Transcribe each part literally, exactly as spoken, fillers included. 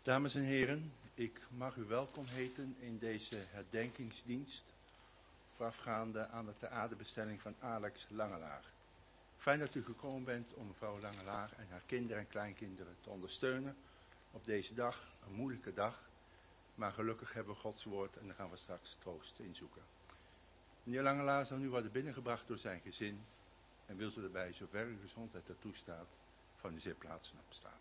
Dames en heren, ik mag u welkom heten in deze herdenkingsdienst voorafgaande aan de ter aardebestelling van Alex Langelaar. Fijn dat u gekomen bent om mevrouw Langelaar en haar kinderen en kleinkinderen te ondersteunen op deze dag, een moeilijke dag. Maar gelukkig hebben we Gods woord en daar gaan we straks troost in zoeken. Meneer Langelaar zal nu worden binnengebracht door zijn gezin en wilt u erbij, zover uw gezondheid er toestaat, van uw zitplaatsen opstaan.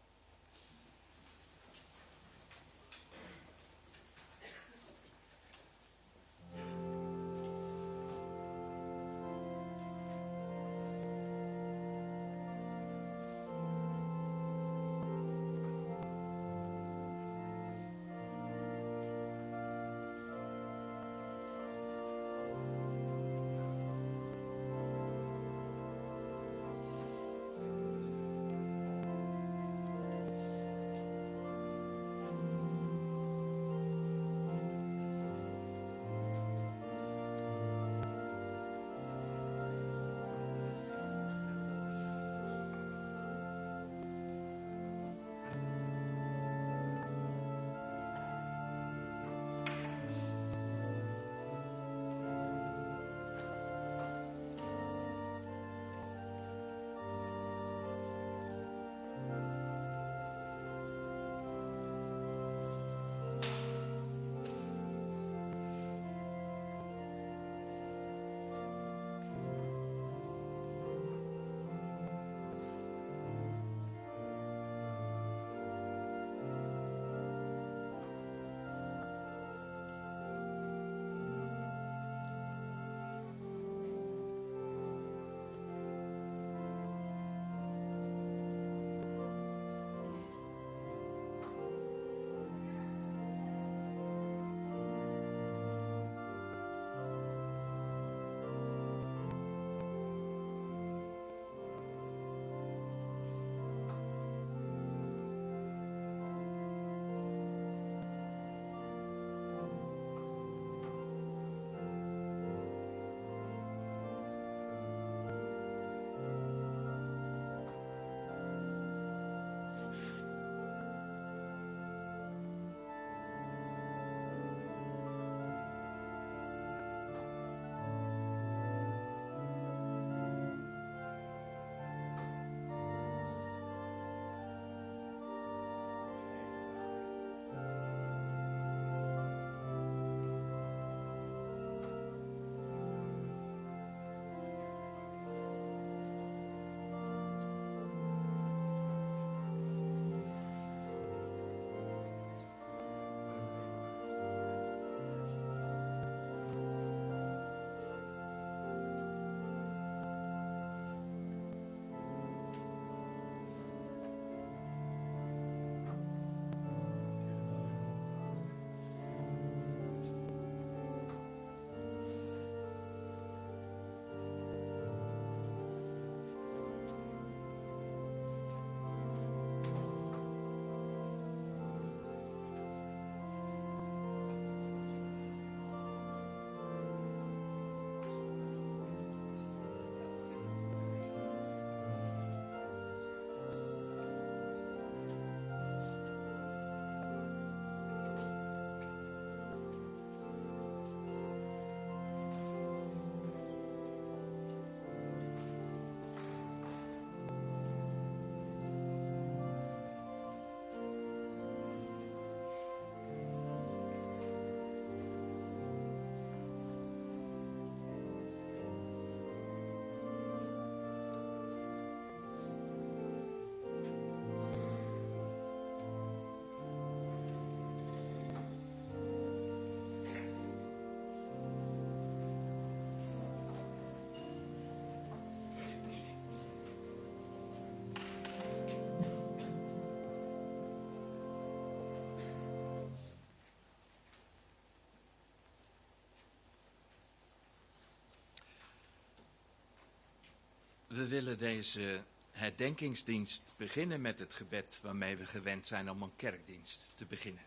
We willen deze herdenkingsdienst beginnen met het gebed waarmee we gewend zijn om een kerkdienst te beginnen.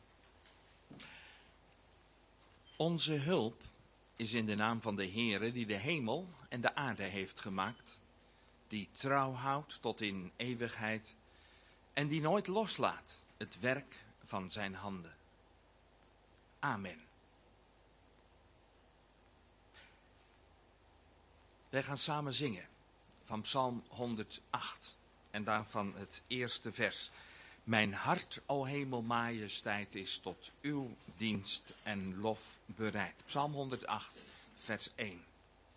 Onze hulp is in de naam van de Heere die de hemel en de aarde heeft gemaakt, die trouw houdt tot in eeuwigheid en die nooit loslaat het werk van zijn handen. Amen. Wij gaan samen zingen van Psalm honderdacht en daarvan het eerste vers. Mijn hart, o hemel, majesteit, is tot uw dienst en lof bereid. Psalm honderdacht, vers één.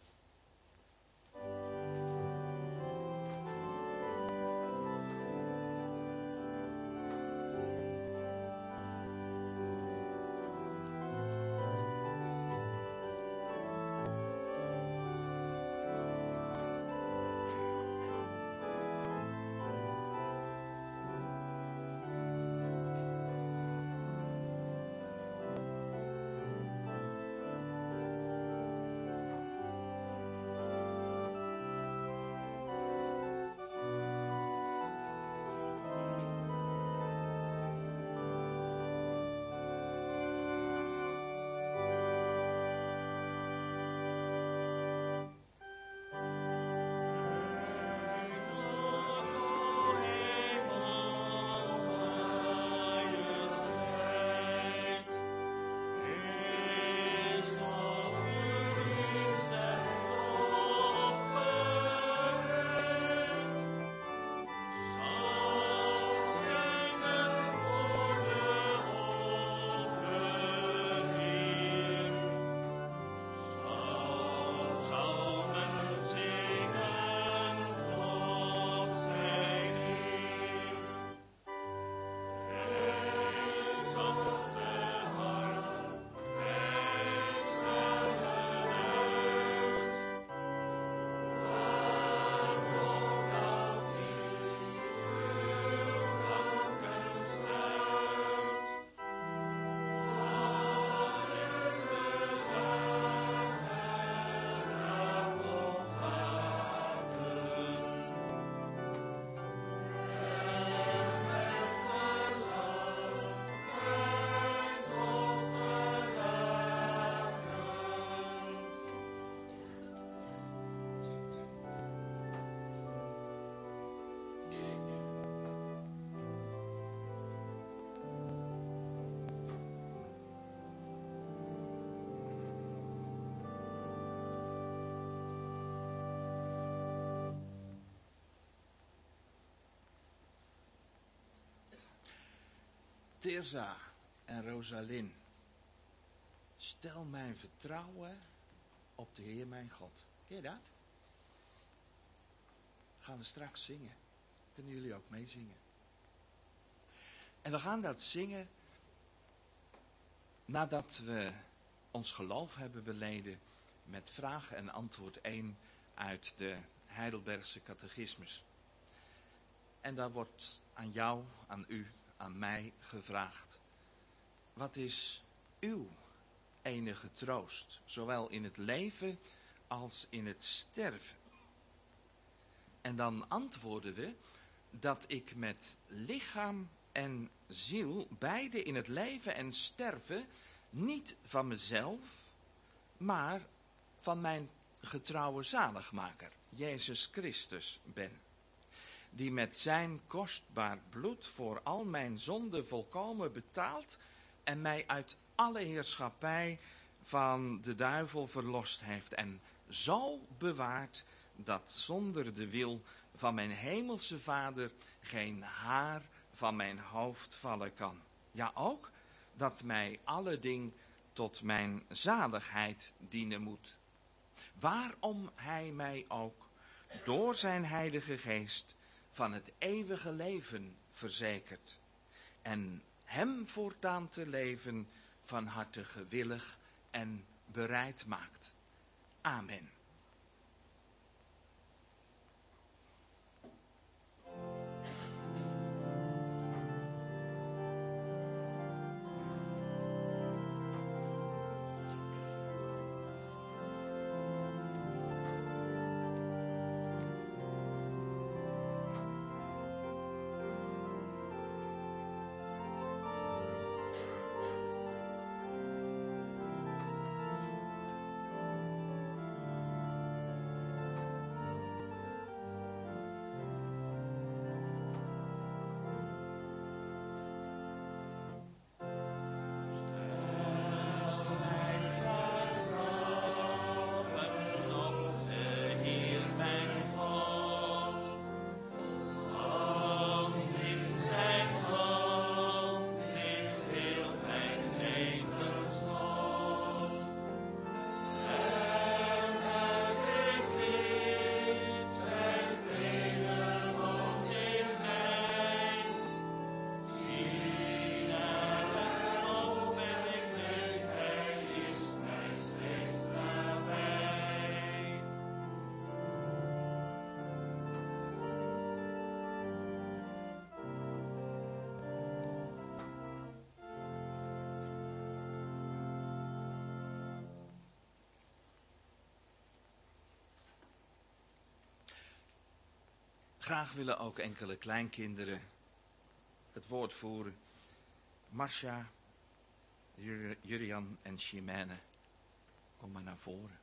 Tirza en Rosalind, stel mijn vertrouwen op de Heer mijn God. Ken je dat? Gaan we straks zingen. Kunnen jullie ook meezingen? En we gaan dat zingen nadat we ons geloof hebben beleden met vraag en antwoord één uit de Heidelbergse catechismus. En daar wordt aan jou, aan u, aan mij gevraagd: wat is uw enige troost, zowel in het leven als in het sterven? En dan antwoorden we dat ik met lichaam en ziel, beide in het leven en sterven, niet van mezelf, maar van mijn getrouwe zaligmaker, Jezus Christus, ben. Die met zijn kostbaar bloed voor al mijn zonden volkomen betaald en mij uit alle heerschappij van de duivel verlost heeft en zo bewaart dat zonder de wil van mijn hemelse Vader geen haar van mijn hoofd vallen kan. Ja, ook dat mij alle ding tot mijn zaligheid dienen moet. Waarom hij mij ook door zijn heilige geest van het eeuwige leven verzekert en hem voortaan te leven van harte gewillig en bereid maakt. Amen. Graag willen ook enkele kleinkinderen het woord voeren. Marcia, Jur- Jurian en Chimène, kom maar naar voren.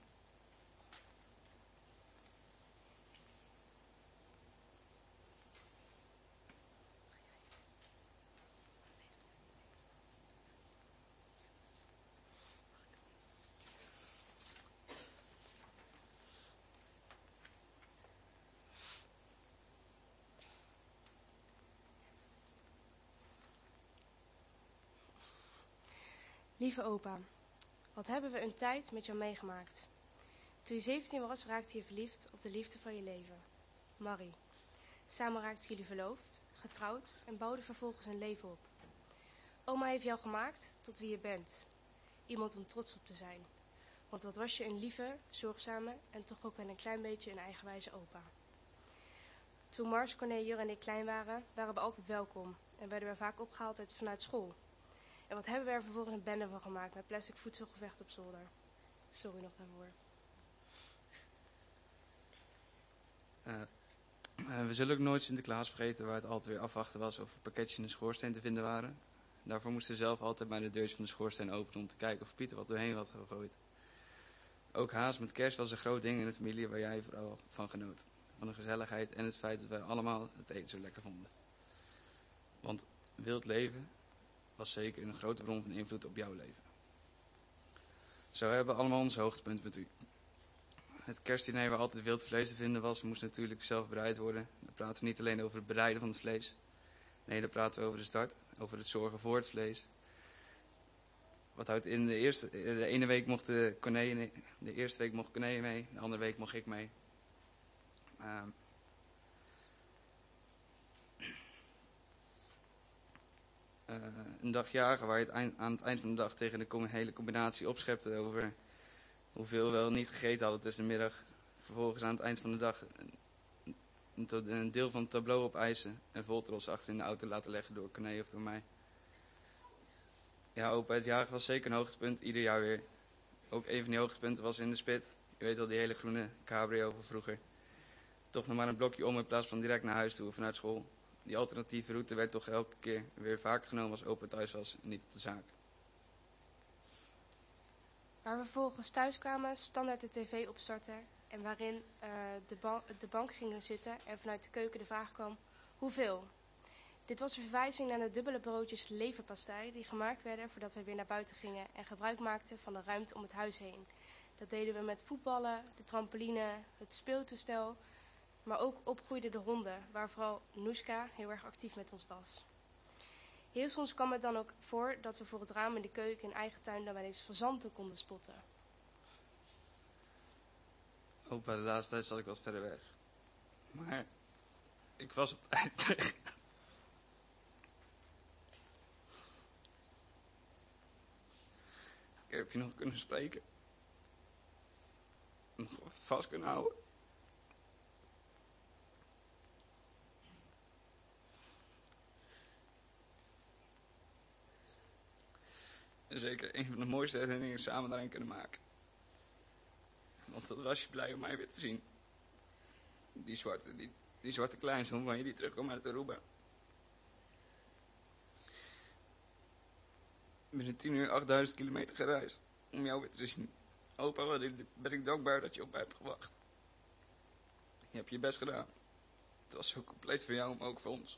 Lieve opa, wat hebben we een tijd met jou meegemaakt. Toen je zeventien was, raakte je verliefd op de liefde van je leven, Marie. Samen raakten jullie verloofd, getrouwd en bouwden vervolgens een leven op. Oma heeft jou gemaakt tot wie je bent. Iemand om trots op te zijn. Want wat was je een lieve, zorgzame en toch ook wel een klein beetje een eigenwijze opa. Toen Mars, Corné, Jur en ik klein waren, waren we altijd welkom en werden we vaak opgehaald uit, vanuit school. En wat hebben we er vervolgens een bende van gemaakt met plastic voedselgevecht op zolder. Sorry nog daarvoor. Uh, uh, we zullen ook nooit Sinterklaas vergeten waar het altijd weer afwachten was of er pakketjes in de schoorsteen te vinden waren. Daarvoor moesten we zelf altijd bij de deurtje van de schoorsteen openen om te kijken of Pieter wat doorheen had gegooid. Ook haast met kerst was een groot ding in de familie waar jij vooral van genoot. Van de gezelligheid en het feit dat wij allemaal het eten zo lekker vonden. Want wild leven was zeker een grote bron van invloed op jouw leven. Zo hebben we allemaal onze hoogtepunten met u. Het kerstdiner waar altijd wild vlees te vinden was, moest natuurlijk zelf bereid worden. Dan praten we niet alleen over het bereiden van het vlees. Nee, dan praten we over de start, over het zorgen voor het vlees. Wat houdt in de eerste, de ene week mocht de Corné, de eerste week mocht Corné mee, de andere week mocht ik mee. Uh, uh, een dag jagen waar je het eind, aan het eind van de dag tegen de com- hele combinatie opschepte over hoeveel we wel niet gegeten hadden tussen de middag. Vervolgens aan het eind van de dag een, een, een deel van het tableau opeisen en voltros achter in de auto laten leggen door Corné of door mij. Ja, opa, het jagen was zeker een hoogtepunt, ieder jaar weer. Ook een van die hoogtepunten was in de spit. Je weet wel, die hele groene cabrio van vroeger. Toch nog maar een blokje om in plaats van direct naar huis toe vanuit school. Die alternatieve route werd toch elke keer weer vaker genomen als opa thuis was en niet op de zaak. Waar we vervolgens thuis kwamen, standaard de tv opstarten en waarin uh, de, ba- de bank gingen zitten en vanuit de keuken de vraag kwam, hoeveel? Dit was een verwijzing naar de dubbele broodjes leverpastei die gemaakt werden voordat we weer naar buiten gingen en gebruik maakten van de ruimte om het huis heen. Dat deden we met voetballen, de trampoline, het speeltoestel, maar ook opgroeiden de honden, waar vooral Noeska heel erg actief met ons was. Heel soms kwam het dan ook voor dat we voor het raam in de keuken in eigen tuin dan wel eens fazanten konden spotten. Opa, de laatste tijd zat ik wat verder weg. Maar ik was op tijd terug. Ik heb je nog kunnen spreken. Nog vast kunnen houden. En zeker een van de mooiste herinneringen samen daarin kunnen maken. Want dat was je blij om mij weer te zien. Die zwarte, die, die zwarte kleinzoon van je die terugkwam uit Aruba. Binnen tien uur achtduizend kilometer gereisd om jou weer te zien. Opa, wat ben ik dankbaar dat je op mij hebt gewacht. Je hebt je best gedaan. Het was zo compleet voor jou, maar ook voor ons.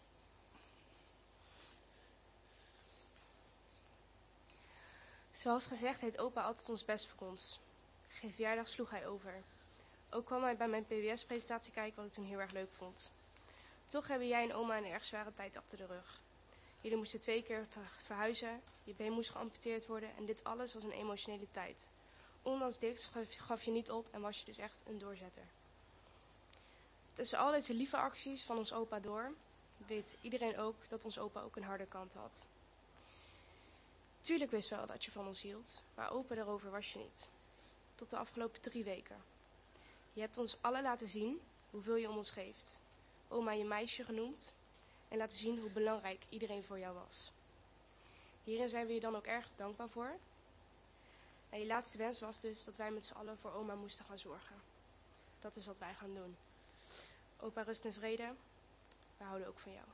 Zoals gezegd deed opa altijd ons best voor ons. Geen verjaardag sloeg hij over. Ook kwam hij bij mijn P B S-presentatie kijken, wat ik toen heel erg leuk vond. Toch hebben jij en oma een erg zware tijd achter de rug. Jullie moesten twee keer verhuizen, je been moest geamputeerd worden en dit alles was een emotionele tijd. Ondanks dit gaf je niet op en was je dus echt een doorzetter. Tussen al deze lieve acties van ons opa door, weet iedereen ook dat ons opa ook een harde kant had. Tuurlijk wist wel dat je van ons hield, maar open daarover was je niet. Tot de afgelopen drie weken. Je hebt ons allen laten zien hoeveel je om ons geeft. Oma je meisje genoemd en laten zien hoe belangrijk iedereen voor jou was. Hierin zijn we je dan ook erg dankbaar voor. En je laatste wens was dus dat wij met z'n allen voor oma moesten gaan zorgen. Dat is wat wij gaan doen. Opa, rust in vrede. we houden ook van jou.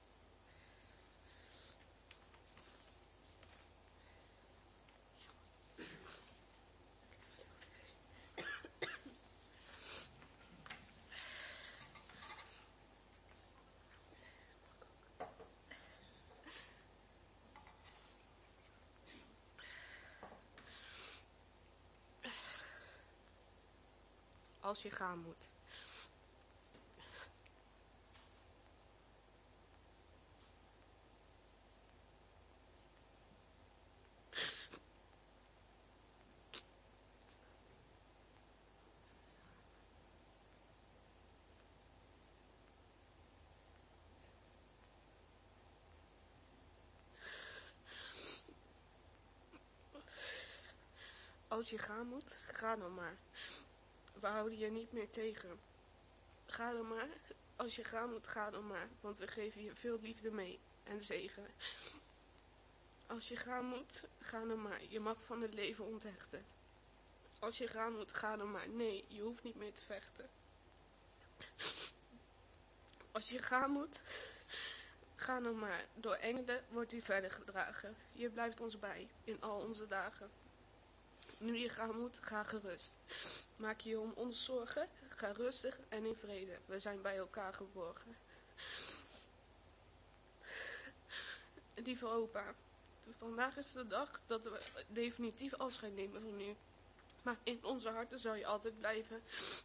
Als je gaan moet. Als je gaan moet, ga dan maar. We houden je niet meer tegen. Ga dan maar. Als je gaan moet, ga dan maar. Want we geven je veel liefde mee en zegen. Als je gaan moet, ga dan maar. Je mag van het leven onthechten. Als je gaan moet, ga dan maar. Nee, je hoeft niet meer te vechten. Als je gaan moet, ga dan maar. Door engelen wordt u verder gedragen. Je blijft ons bij in al onze dagen. Nu je gaan moet, ga gerust. Maak je om ons zorgen, ga rustig en in vrede. We zijn bij elkaar geborgen. Lieve opa, vandaag is de dag dat we definitief afscheid nemen van u. Maar in onze harten zal je altijd blijven.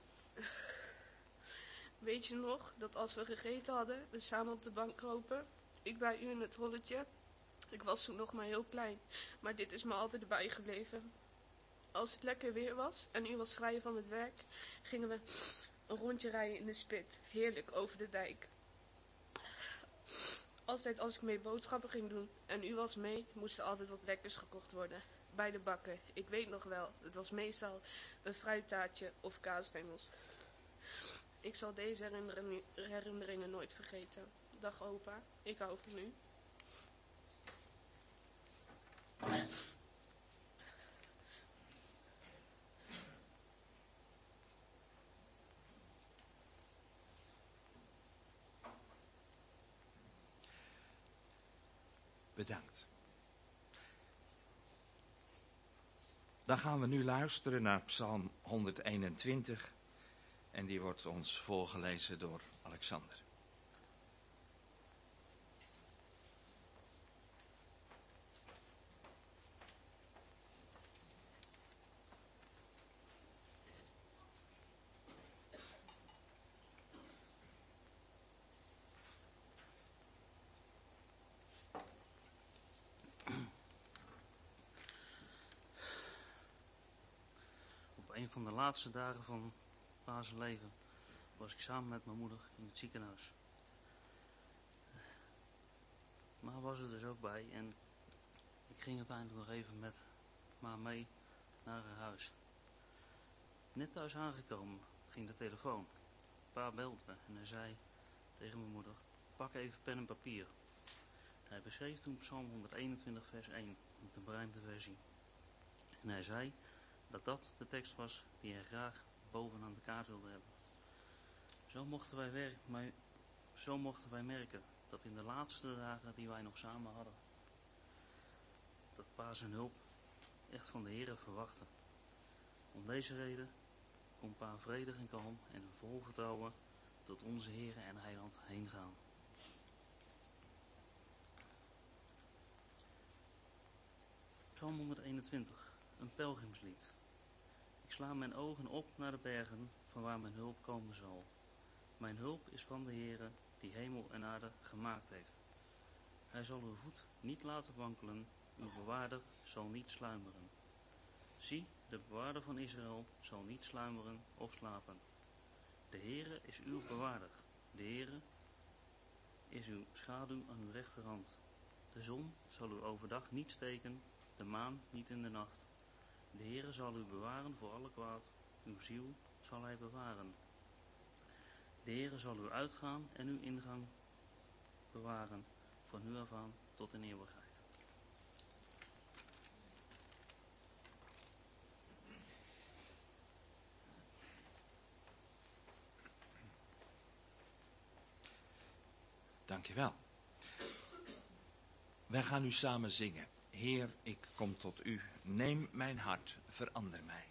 Weet je nog dat als we gegeten hadden, we samen op de bank kropen? Ik bij u in het holletje. Ik was toen nog maar heel klein, maar dit is me altijd bijgebleven. Als het lekker weer was en u was vrij van het werk, gingen we een rondje rijden in de spit. Heerlijk over de dijk. Altijd als ik mee boodschappen ging doen en u was mee, moest er altijd wat lekkers gekocht worden. Bij de bakker. Ik weet nog wel, het was meestal een fruittaartje of kaasstengels. Ik zal deze herinneringen, herinneringen nooit vergeten. Dag opa, ik hou van u. Bedankt. Dan gaan we nu luisteren naar Psalm honderdeenentwintig en die wordt ons voorgelezen door Alexander. Een van de laatste dagen van Pa's leven was ik samen met mijn moeder in het ziekenhuis. Ma was er dus ook bij en ik ging uiteindelijk nog even met Ma mee naar haar huis. Net thuis aangekomen ging de telefoon. Pa belde me en hij zei tegen mijn moeder, pak even pen en papier. Hij beschreef toen Psalm honderdeenentwintig vers één, de berijmde versie. En hij zei dat dat de tekst was die hij graag bovenaan de kaart wilde hebben. Zo mochten wij, wer- maar, zo mochten wij merken dat in de laatste dagen die wij nog samen hadden, dat Pa zijn hulp echt van de Heere verwachtte. Om deze reden kon Pa vredig en kalm en vol vertrouwen tot onze Heere en Heiland heen gaan. Psalm honderdeenentwintig, een pelgrimslied. Ik sla mijn ogen op naar de bergen, van waar mijn hulp komen zal. Mijn hulp is van de Heere, die hemel en aarde gemaakt heeft. Hij zal uw voet niet laten wankelen, uw bewaarder zal niet sluimeren. Zie, de bewaarder van Israël zal niet sluimeren of slapen. De Heere is uw bewaarder. De Heere is uw schaduw aan uw rechterhand. De zon zal u overdag niet steken, de maan niet in de nacht. De Heere zal u bewaren voor alle kwaad, uw ziel zal hij bewaren. De Heere zal uw uitgaan en uw ingang bewaren, van nu af aan tot in eeuwigheid. Dankjewel. Wij gaan nu samen zingen. Heer, ik kom tot u. Neem mijn hart, verander mij.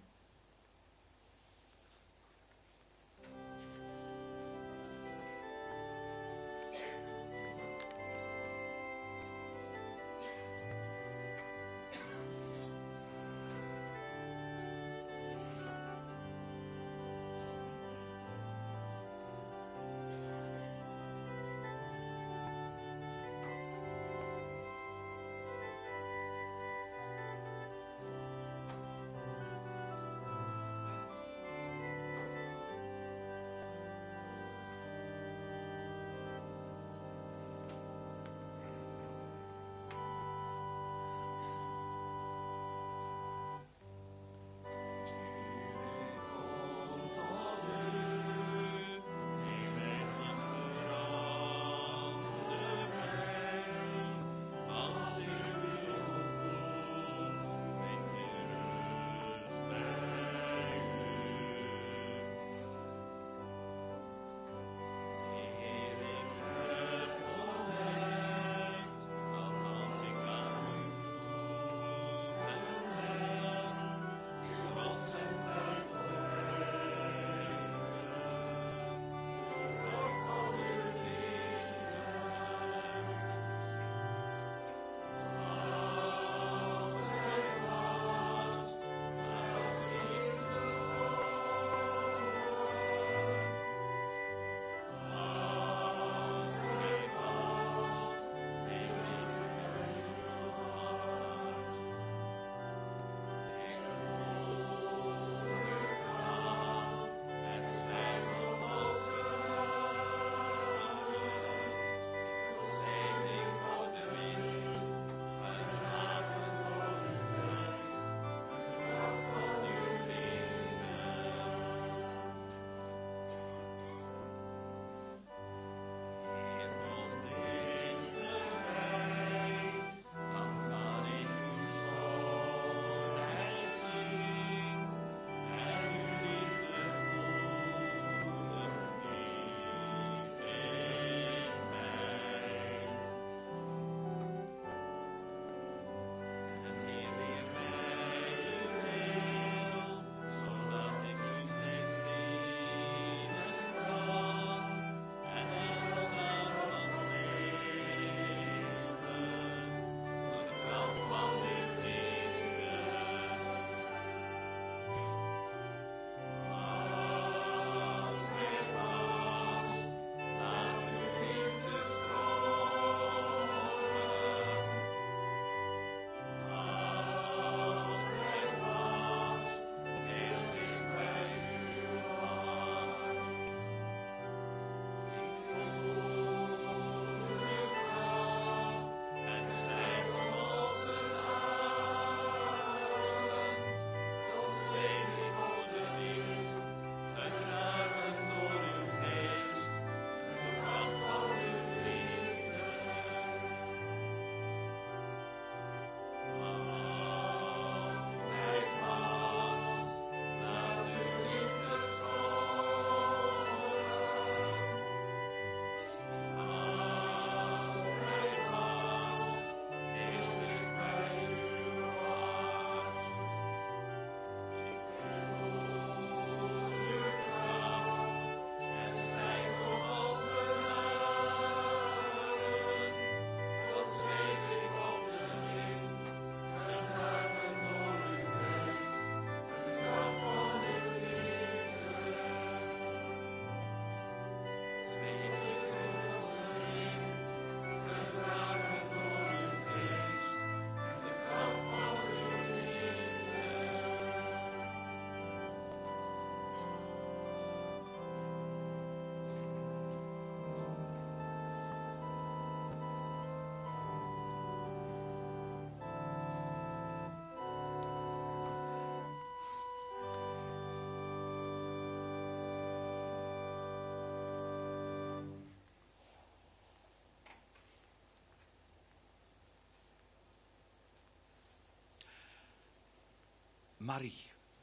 Marie,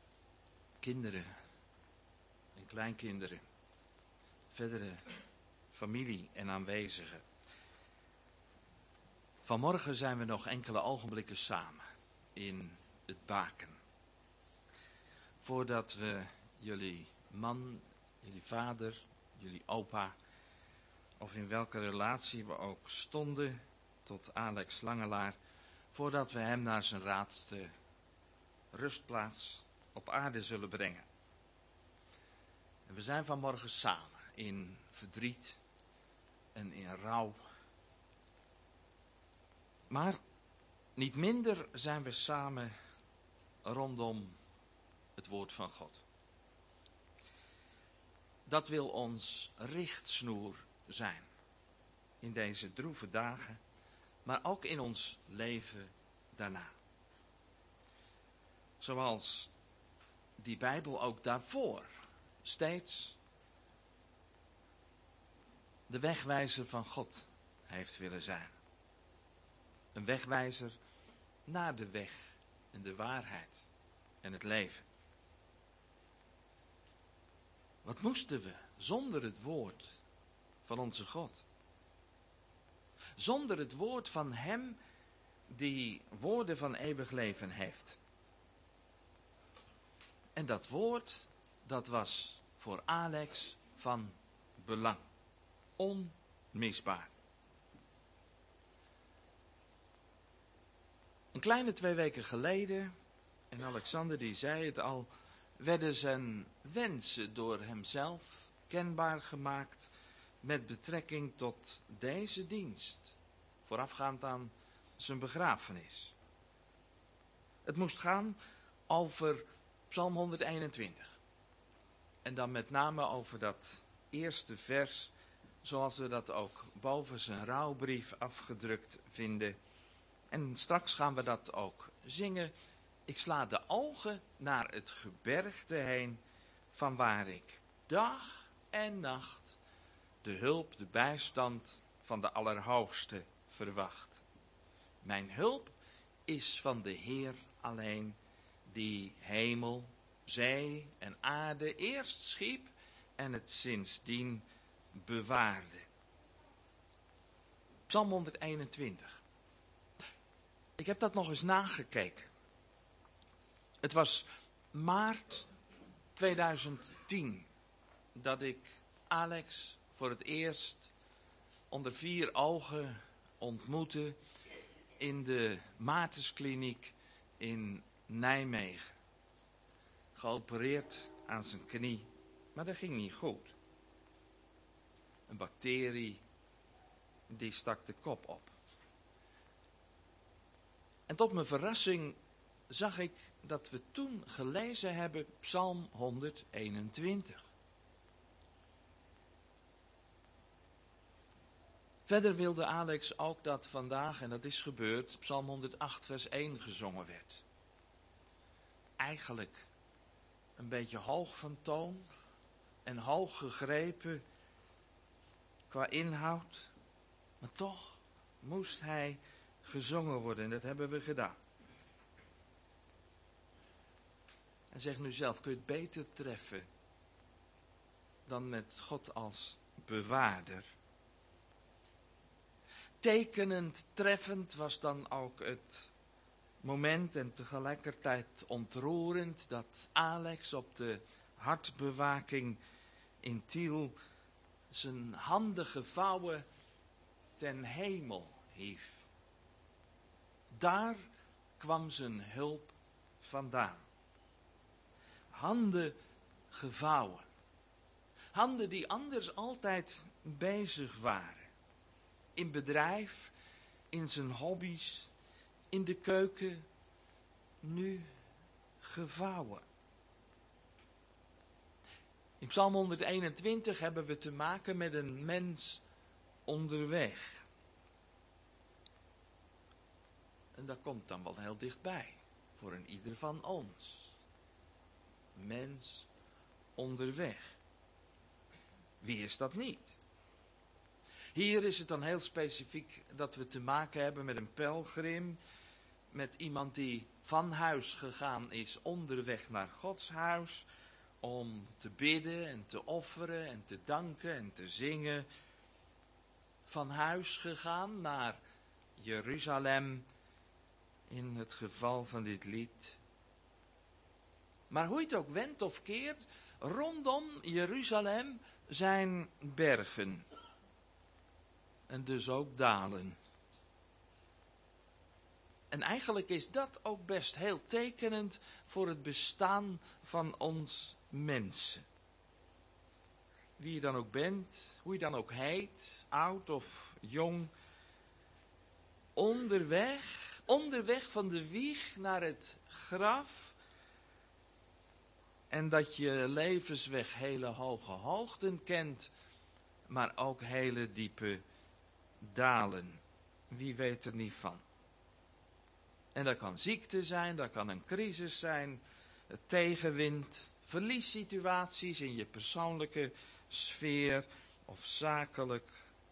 kinderen en kleinkinderen, verdere familie en aanwezigen. Vanmorgen zijn we nog enkele ogenblikken samen in het baken. Voordat we jullie man, jullie vader, jullie opa, of in welke relatie we ook stonden tot Alex Langelaar, voordat we hem naar zijn laatste rustplaats op aarde zullen brengen. En we zijn vanmorgen samen in verdriet en in rouw. Maar niet minder zijn we samen rondom het woord van God. Dat wil ons richtsnoer zijn in deze droeve dagen, maar ook in ons leven daarna. Zoals die Bijbel ook daarvoor steeds de wegwijzer van God heeft willen zijn. Een wegwijzer naar de weg en de waarheid en het leven. Wat moesten we zonder het woord van onze God? Zonder het woord van Hem die woorden van eeuwig leven heeft. En dat woord, dat was voor Alex van belang. Onmisbaar. Een kleine twee weken geleden, en Alexander die zei het al, werden zijn wensen door hemzelf kenbaar gemaakt met betrekking tot deze dienst, voorafgaand aan zijn begrafenis. Het moest gaan over Psalm honderdeenentwintig. En dan met name over dat eerste vers, zoals we dat ook boven zijn rouwbrief afgedrukt vinden. En straks gaan we dat ook zingen. Ik sla de ogen naar het gebergte heen, van waar ik dag en nacht de hulp, de bijstand van de Allerhoogste verwacht. Mijn hulp is van de Heer alleen, die hemel, zee en aarde eerst schiep en het sindsdien bewaarde. Psalm honderdeenentwintig. Ik heb dat nog eens nagekeken. Het was maart tweeduizend tien dat ik Alex voor het eerst onder vier ogen ontmoette in de Maartenskliniek in Nijmegen. Geopereerd aan zijn knie, maar dat ging niet goed. Een bacterie, die stak de kop op. En tot mijn verrassing zag ik dat we toen gelezen hebben Psalm honderdeenentwintig. Verder wilde Alex ook dat vandaag, en dat is gebeurd, Psalm honderdacht vers één gezongen werd. Eigenlijk een beetje hoog van toon en hoog gegrepen qua inhoud, maar toch moest hij gezongen worden en dat hebben we gedaan. En zeg nu zelf, kun je het beter treffen dan met God als bewaarder? Tekenend treffend was dan ook het moment en tegelijkertijd ontroerend dat Alex op de hartbewaking in Tiel zijn handen gevouwen ten hemel hief. Daar kwam zijn hulp vandaan. Handen gevouwen. Handen die anders altijd bezig waren. In bedrijf, in zijn hobby's, in de keuken, nu gevouwen. In Psalm honderdeenentwintig hebben we te maken met een mens onderweg. En dat komt dan wel heel dichtbij, voor een ieder van ons. Mens onderweg. Wie is dat niet? Hier is het dan heel specifiek dat we te maken hebben met een pelgrim, met iemand die van huis gegaan is onderweg naar Gods huis, om te bidden en te offeren en te danken en te zingen van huis gegaan naar Jeruzalem, in het geval van dit lied. Maar hoe je het ook wendt of keert, rondom Jeruzalem zijn bergen. En dus ook dalen. En eigenlijk is dat ook best heel tekenend voor het bestaan van ons mensen. Wie je dan ook bent, hoe je dan ook heet, oud of jong. Onderweg, onderweg van de wieg naar het graf. En dat je levensweg hele hoge hoogten kent, maar ook hele diepe dalen. Wie weet er niet van. En dat kan ziekte zijn, dat kan een crisis zijn, tegenwind, verliessituaties in je persoonlijke sfeer of zakelijk.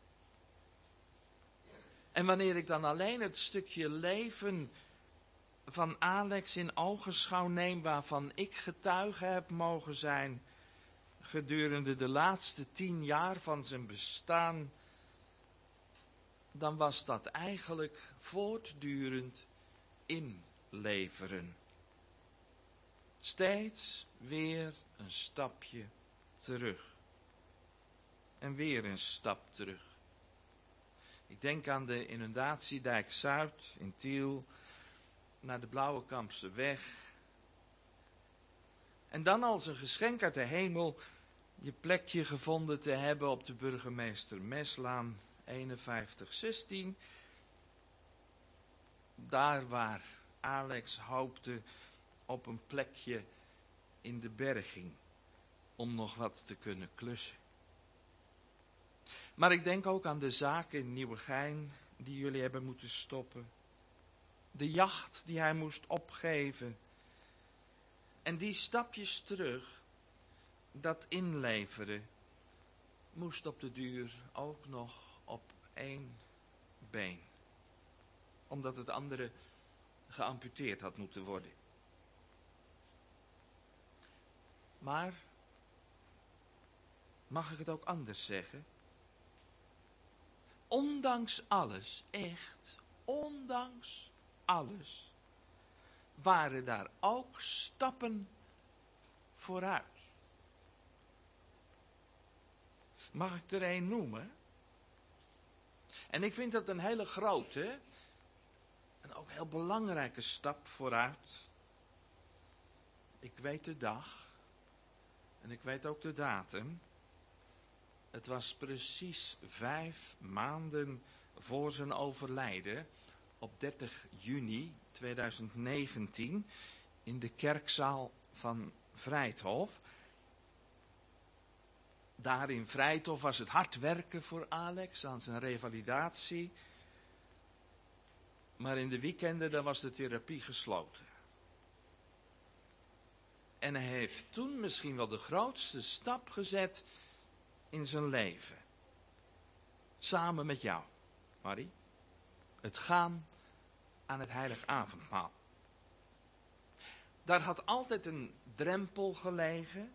En wanneer ik dan alleen het stukje leven van Alex in ogenschouw neem, waarvan ik getuige heb mogen zijn gedurende de laatste tien jaar van zijn bestaan, dan was dat eigenlijk voortdurend inleveren. Steeds weer een stapje terug. En weer een stap terug. Ik denk aan de inundatiedijk Zuid in Tiel, naar de Blauwekampse weg. En dan als een geschenk uit de hemel je plekje gevonden te hebben op de Burgemeester Meslaan eenenvijftig zestien. Daar waar Alex hoopte op een plekje in de berging om nog wat te kunnen klussen. Maar ik denk ook aan de zaken in Nieuwegein die jullie hebben moeten stoppen. De jacht die hij moest opgeven. En die stapjes terug, dat inleveren, moest op de duur ook nog op één been. Omdat het andere geamputeerd had moeten worden. Maar, mag ik het ook anders zeggen? Ondanks alles, echt, ondanks alles, waren daar ook stappen vooruit. Mag ik er een noemen? En ik vind dat een hele grote en ook heel belangrijke stap vooruit. Ik weet de dag en ik weet ook de datum. Het was precies vijf maanden voor zijn overlijden, op dertig juni tweeduizend negentien, in de kerkzaal van Vrijthof. Daar in Vrijthof was het hard werken voor Alex aan zijn revalidatie. Maar in de weekenden dan was de therapie gesloten. En hij heeft toen misschien wel de grootste stap gezet in zijn leven. Samen met jou, Marie. Het gaan aan het heilig avondmaal. Daar had altijd een drempel gelegen.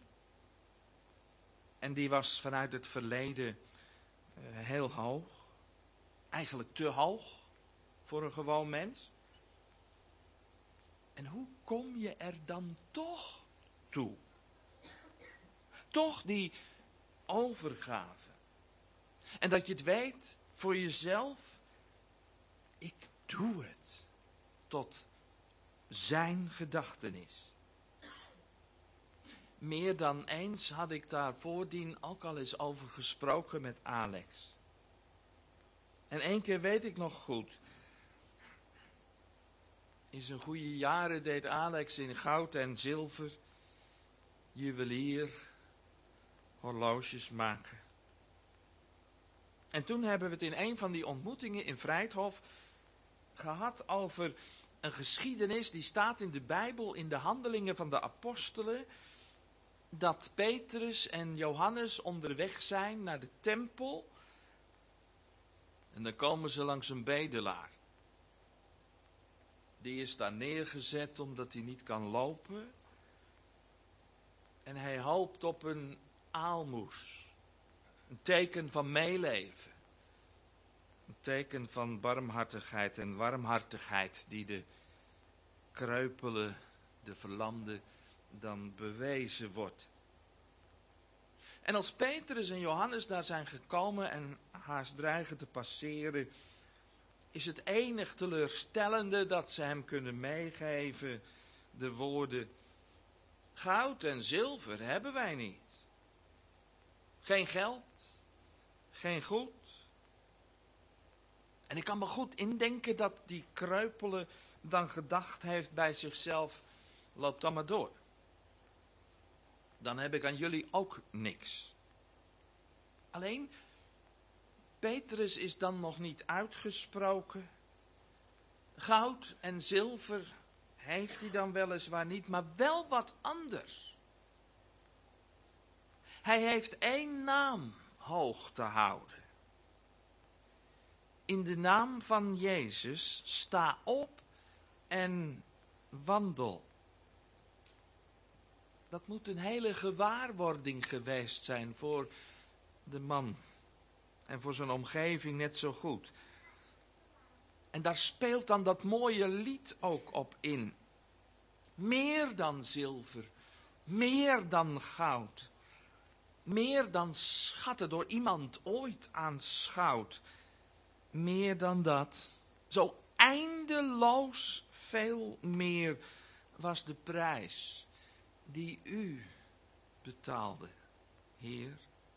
En die was vanuit het verleden uh, heel hoog. Eigenlijk te hoog voor een gewoon mens. En hoe kom je er dan toch toe? Toch die overgave. En dat je het weet voor jezelf. Ik doe het tot zijn gedachtenis. Meer dan eens had ik daar voordien ook al eens over gesproken met Alex. En één keer weet ik nog goed. In zijn goede jaren deed Alex in goud en zilver, juwelier, horloges maken. En toen hebben we het in een van die ontmoetingen in Vrijthof gehad over een geschiedenis die staat in de Bijbel, in de Handelingen van de Apostelen, dat Petrus en Johannes onderweg zijn naar de tempel. En dan komen ze langs een bedelaar. Die is daar neergezet omdat hij niet kan lopen. En hij hoopt op een aalmoes. Een teken van meeleven. Een teken van barmhartigheid en warmhartigheid die de kreupelen, de verlamden, dan bewezen wordt. En als Petrus en Johannes daar zijn gekomen en haast dreigen te passeren, is het enig teleurstellende dat ze hem kunnen meegeven de woorden: goud en zilver hebben wij niet. Geen geld, geen goed. En ik kan me goed indenken dat die kreupele dan gedacht heeft bij zichzelf: loop dan maar door. Dan heb ik aan jullie ook niks. Alleen, Petrus is dan nog niet uitgesproken. Goud en zilver heeft hij dan weliswaar niet, maar wel wat anders. Hij heeft één naam hoog te houden. In de naam van Jezus sta op en wandel. Dat moet een hele gewaarwording geweest zijn voor de man en voor zijn omgeving net zo goed. En daar speelt dan dat mooie lied ook op in. Meer dan zilver, meer dan goud, meer dan schatten door iemand ooit aanschouwd. Meer dan dat, zo eindeloos veel meer was de prijs die u betaalde, Heer.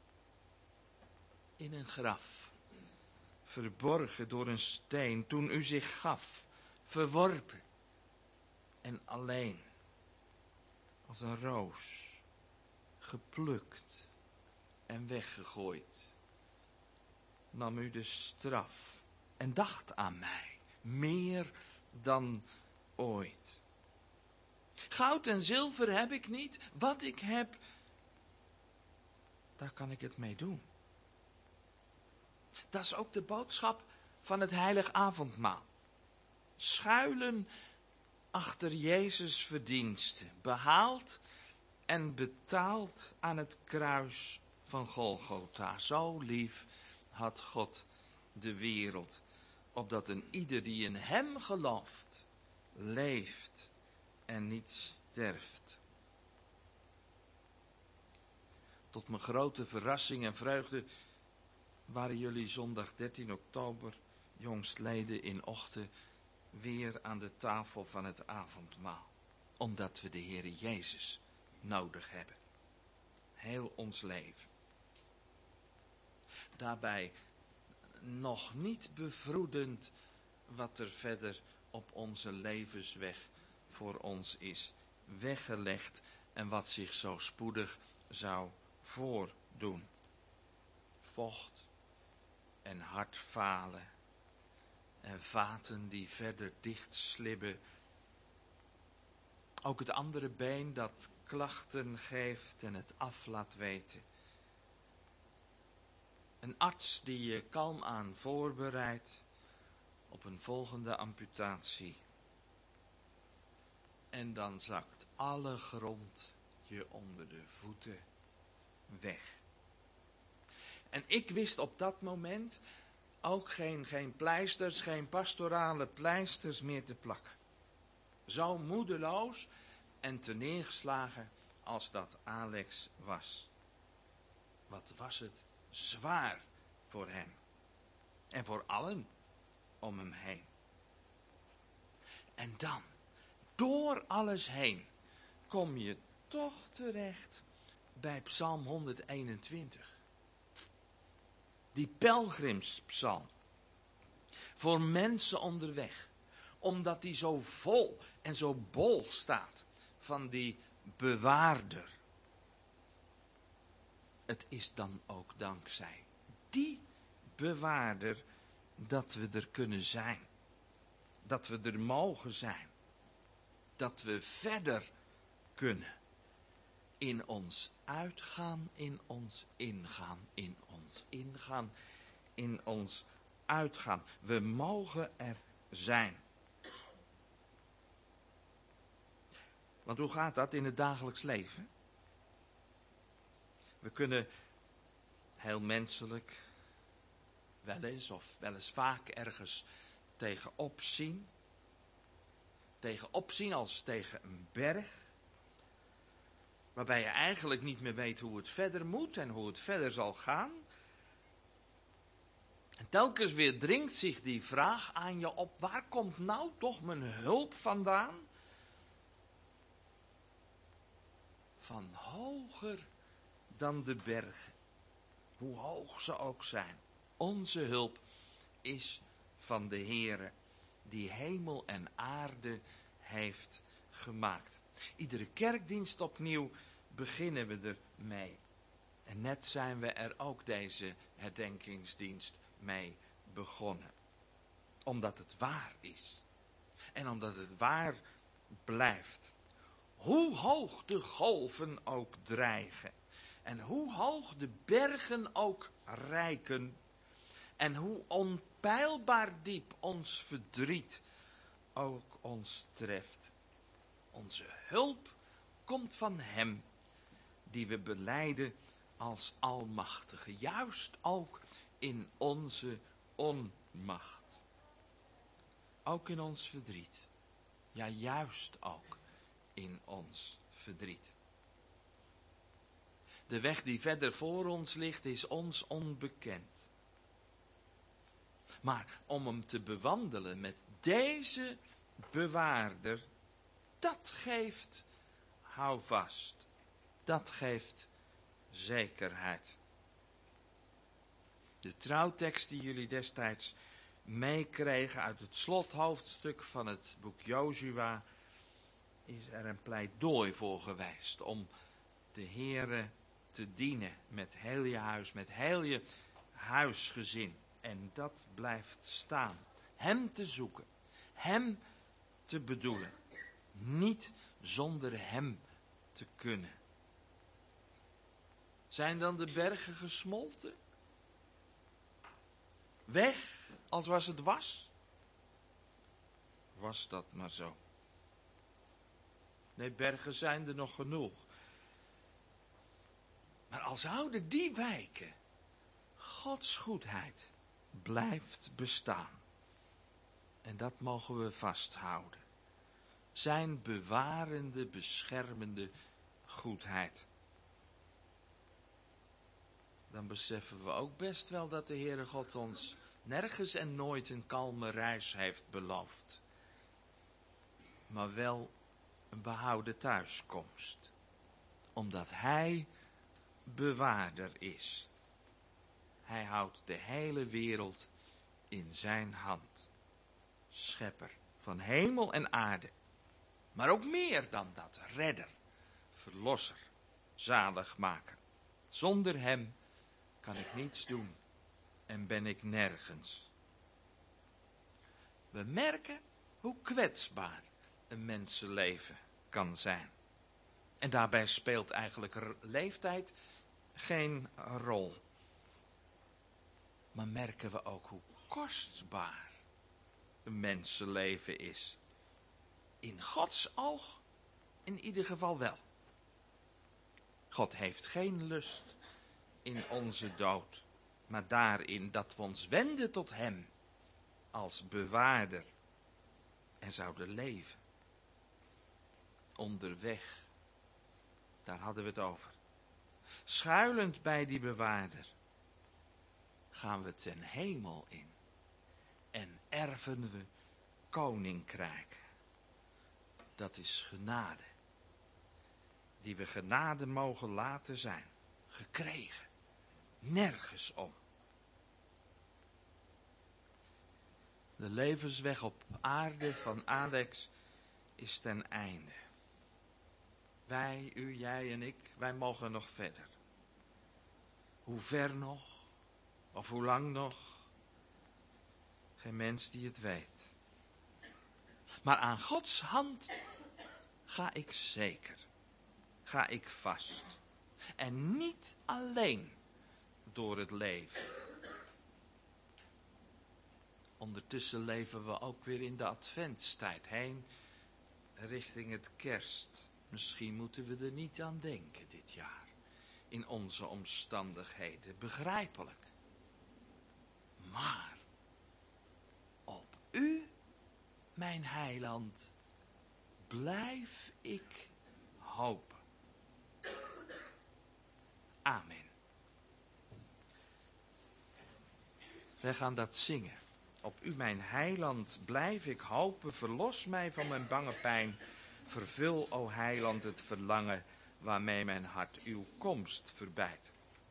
In een graf, verborgen door een steen, toen u zich gaf, verworpen en alleen, als een roos, geplukt en weggegooid, nam u de straf en dacht aan mij, meer dan ooit. Goud en zilver heb ik niet, wat ik heb, daar kan ik het mee doen. Dat is ook de boodschap van het heilig avondmaal. Schuilen achter Jezus' verdiensten, behaald en betaald aan het kruis van Golgotha. Zo lief had God de wereld, opdat een ieder die in hem gelooft, leeft en niet sterft. Tot mijn grote verrassing en vreugde waren jullie zondag dertien oktober, jongstleden in ochtend, weer aan de tafel van het avondmaal. Omdat we de Heere Jezus nodig hebben. Heel ons leven. Daarbij nog niet bevroedend wat er verder op onze levensweg voor ons is weggelegd en wat zich zo spoedig zou voordoen. Vocht en hartfalen en vaten die verder dicht slibben. Ook het andere been dat klachten geeft en het af laat weten. Een arts die je kalm aan voorbereidt op een volgende amputatie. En dan zakt alle grond je onder de voeten weg. En ik wist op dat moment ook geen, geen pleisters, geen pastorale pleisters meer te plakken. Zo moedeloos en terneergeslagen als dat Alex was. Wat was het zwaar voor hem. En voor allen om hem heen. En dan, door alles heen, kom je toch terecht bij Psalm honderdeenentwintig. Die pelgrimspsalm. Voor mensen onderweg. Omdat die zo vol en zo bol staat van die bewaarder. Het is dan ook dankzij die bewaarder dat we er kunnen zijn. Dat we er mogen zijn. Dat we verder kunnen. In ons uitgaan, in ons ingaan, in ons ingaan, in ons uitgaan. We mogen er zijn. Want hoe gaat dat in het dagelijks leven? We kunnen heel menselijk wel eens of wel eens vaak ergens tegenop zien. Tegenop zien als tegen een berg. Waarbij je eigenlijk niet meer weet hoe het verder moet en hoe het verder zal gaan. En telkens weer dringt zich die vraag aan je op: waar komt nou toch mijn hulp vandaan? Van hoger dan de bergen, hoe hoog ze ook zijn. Onze hulp is van de Heere, die hemel en aarde heeft gemaakt. Iedere kerkdienst opnieuw beginnen we ermee. En net zijn we er ook deze herdenkingsdienst mee begonnen. Omdat het waar is. En omdat het waar blijft. Hoe hoog de golven ook dreigen. En hoe hoog de bergen ook reiken. En hoe onpeilbaar diep ons verdriet ook ons treft. Onze hulp komt van Hem die we belijden als Almachtige. Juist ook in onze onmacht. Ook in ons verdriet. Ja, juist ook in ons verdriet. De weg die verder voor ons ligt is ons onbekend. Maar om hem te bewandelen met deze bewaarder, dat geeft houvast. Dat geeft zekerheid. De trouwtekst die jullie destijds meekregen uit het slothoofdstuk van het boek Jozua, is er een pleidooi voor geweest om de Heere te dienen met heel je huis, met heel je huisgezin. En dat blijft staan. Hem te zoeken, Hem te bedoelen. Niet zonder Hem te kunnen. Zijn dan de bergen gesmolten? Weg als was het was? Was dat maar zo? Nee, bergen zijn er nog genoeg. Maar al zouden die wijken, Gods goedheid blijft bestaan. En dat mogen we vasthouden. Zijn bewarende, beschermende goedheid. Dan beseffen we ook best wel dat de Heere God ons nergens en nooit een kalme reis heeft beloofd. Maar wel een behouden thuiskomst. Omdat Hij bewaarder is. Hij houdt de hele wereld in zijn hand. Schepper van hemel en aarde. Maar ook meer dan dat. Redder, verlosser, zaligmaker. Zonder Hem kan ik niets doen en ben ik nergens. We merken hoe kwetsbaar een mensenleven kan zijn. En daarbij speelt eigenlijk leeftijd geen rol. Maar merken we ook hoe kostbaar een mensenleven is. In Gods oog in ieder geval wel. God heeft geen lust in onze dood, maar daarin dat we ons wenden tot Hem als bewaarder en zouden leven. Onderweg, daar hadden we het over. Schuilend bij die bewaarder gaan we ten hemel in en erven we koninkrijk. Dat is genade, die we genade mogen laten zijn, gekregen, nergens om. De levensweg op aarde van Alex is ten einde. Wij, u, jij en ik, wij mogen nog verder. Hoe ver nog? Of hoe lang nog? Geen mens die het weet. Maar aan Gods hand ga ik zeker. Ga ik vast. En niet alleen door het leven. Ondertussen leven we ook weer in de adventstijd heen richting het kerst. Misschien moeten we er niet aan denken dit jaar. In onze omstandigheden. Begrijpelijk. Maar op u, mijn heiland, blijf ik hopen. Amen. Wij gaan dat zingen. Op u, mijn heiland, blijf ik hopen. Verlos mij van mijn bange pijn. Vervul, o heiland, het verlangen waarmee mijn hart uw komst verbijt.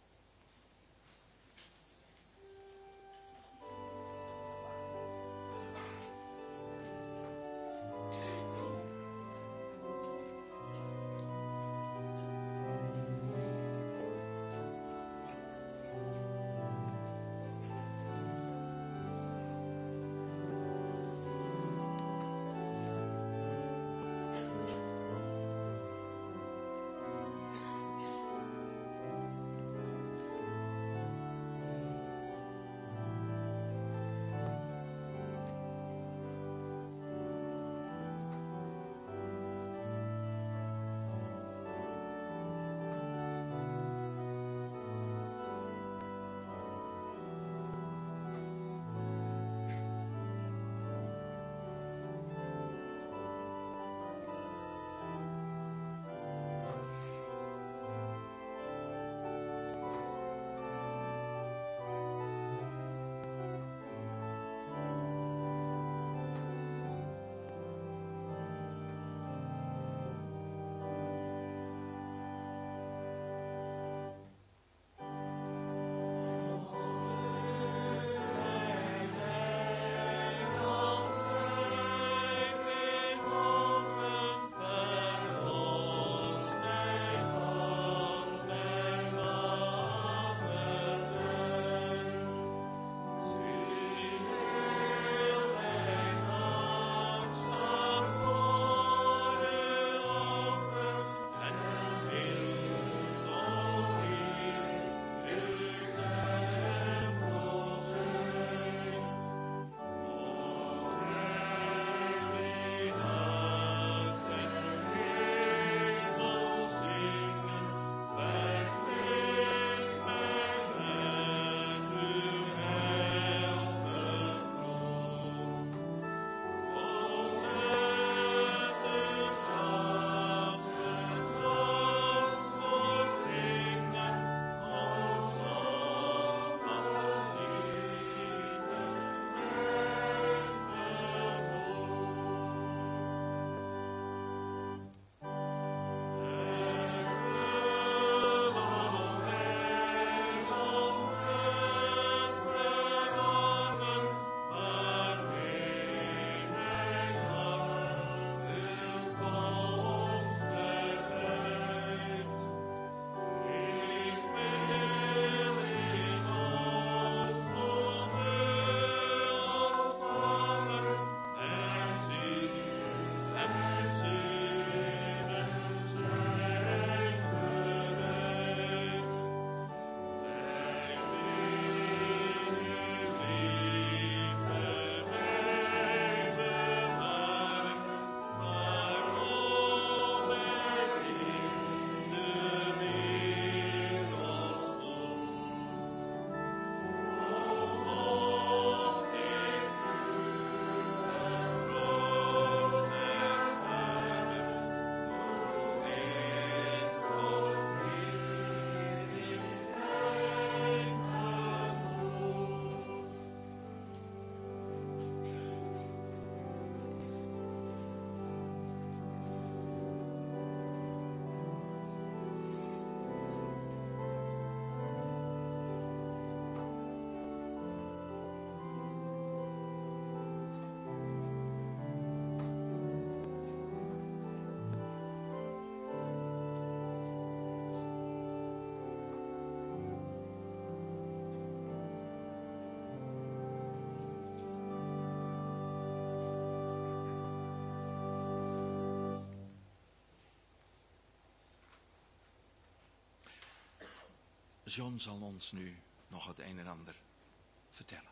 John zal ons nu nog het een en ander vertellen.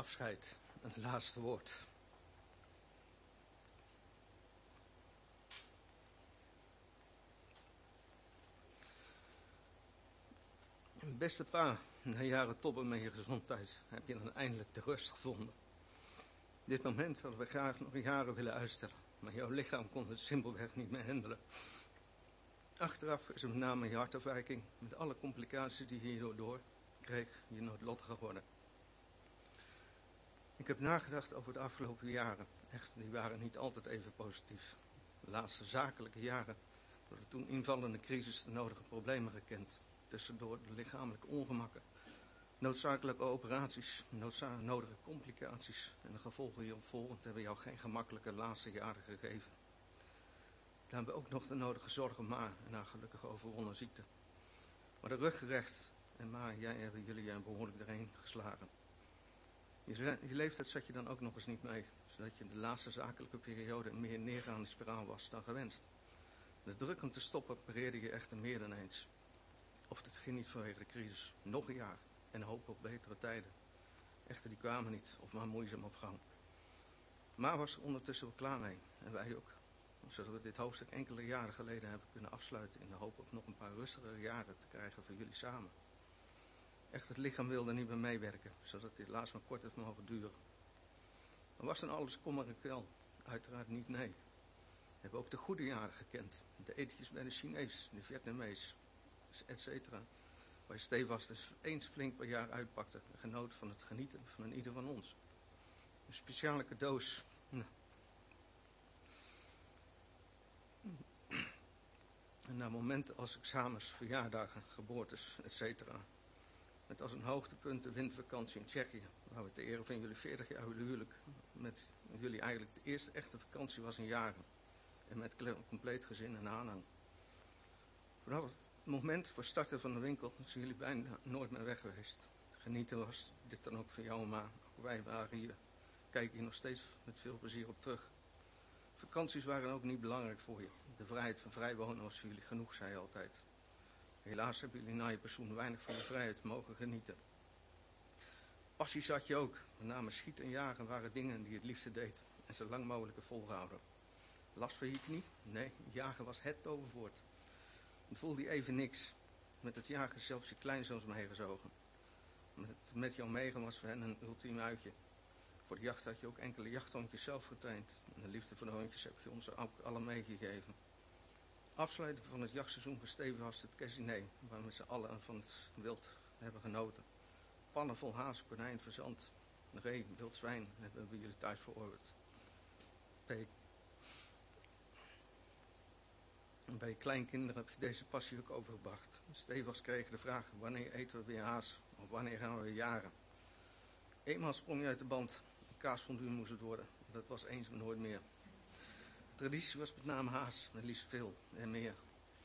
afscheid, een laatste woord. Beste pa, na jaren toppen met je gezondheid heb je dan eindelijk de rust gevonden. Dit moment hadden we graag nog jaren willen uitstellen, maar jouw lichaam kon het simpelweg niet meer handelen. Achteraf is met name je hartafwijking, met alle complicaties die je hierdoor kreeg, je noodlottig geworden. Ik heb nagedacht over de afgelopen jaren. Echt, die waren niet altijd even positief. De laatste zakelijke jaren hadden toen invallende crisis de nodige problemen gekend. Tussendoor de lichamelijke ongemakken, noodzakelijke operaties, noodza- nodige complicaties en de gevolgen hierop hebben jou geen gemakkelijke laatste jaren gegeven. Dan hebben we ook nog de nodige zorgen ma en haar gelukkig overwonnen ziekte. Maar de rug gerecht en ma, jij hebben jullie er behoorlijk doorheen geslagen. Je, je leeftijd zat je dan ook nog eens niet mee, zodat je de laatste zakelijke periode meer neergaande spiraal was dan gewenst. De druk om te stoppen pareerde je echter meer dan eens. Of het ging niet vanwege de crisis. Nog een jaar en hoop op betere tijden. Echter, die kwamen niet, of maar moeizaam op gang. Maar was er ondertussen wel klaar mee, en wij ook. Zodat we dit hoofdstuk enkele jaren geleden hebben kunnen afsluiten in de hoop op nog een paar rustigere jaren te krijgen voor jullie samen. Echt, het lichaam wilde niet meer meewerken, zodat dit laatst maar kort heeft mogen duren. Maar was dan alles kommer en kwel? Uiteraard niet, nee. We hebben ook de goede jaren gekend. De etentjes bij de Chinees, de Vietnamees, et cetera. Waar je stevast dus eens flink per jaar uitpakte en genoot van het genieten van een ieder van ons. Een speciale cadeaus. Nou. En na momenten als examens, verjaardagen, geboortes, et cetera. Met als een hoogtepunt de wintervakantie in Tsjechië, waar we ter ere van jullie veertig jaar huwelijk met jullie eigenlijk de eerste echte vakantie was in jaren. En met compleet gezin en aanhang. Vanaf het moment voor starten van de winkel zijn jullie bijna nooit meer weg geweest. Genieten was dit dan ook van jou, maar ook wij waren hier. Kijken hier nog steeds met veel plezier op terug. Vakanties waren ook niet belangrijk voor je. De vrijheid van vrij wonen was voor jullie genoeg, zei je altijd. Helaas hebben jullie na je pensioen weinig van de vrijheid mogen genieten. Passies had je ook. Met name schieten en jagen waren dingen die je het liefste deed. En zo lang mogelijk volgehouden. Last van je knie? Nee, jagen was het toverwoord. Dan voelde je even niks. Met het jagen zelfs je kleinzoons meegezogen. Met, met jou meegaan was voor hen een ultiem uitje. Voor de jacht had je ook enkele jachthondjes zelf getraind. En de liefde voor de hondjes heb je ons ook alle meegegeven. Afsluiting van het jachtseizoen voor Steven was het kerstdiner, waar we met z'n allen van het wild hebben genoten. Pannen vol haas, konijn, verzand, ree, wild zwijn hebben we jullie thuis verorberd. Bij, bij je kleinkinderen heb je deze passie ook overgebracht. Stevens kreeg de vraag, wanneer eten we weer haas of wanneer gaan we weer jaren? Eenmaal sprong je uit de band, kaasfondue moest het worden, dat was eens maar nooit meer. Traditie was met name haas, en liefst veel en meer.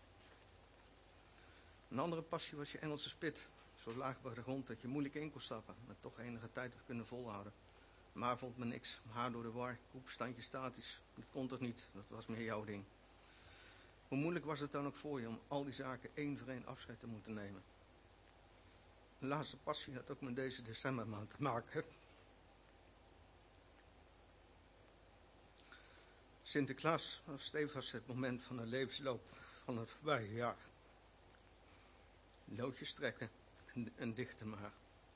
Een andere passie was je Engelse spit. Zo laag bij de grond dat je moeilijk in kon stappen, maar toch enige tijd had kunnen volhouden. Maar vond me niks, haar door de war, koep, standje statisch. Dat kon toch niet, dat was meer jouw ding. Hoe moeilijk was het dan ook voor je om al die zaken één voor één afscheid te moeten nemen? De laatste passie had ook met deze decembermaand te maken. Sinterklaas was stevast het moment van de levensloop van het voorbije jaar. Loodjes trekken en, en dichten maar.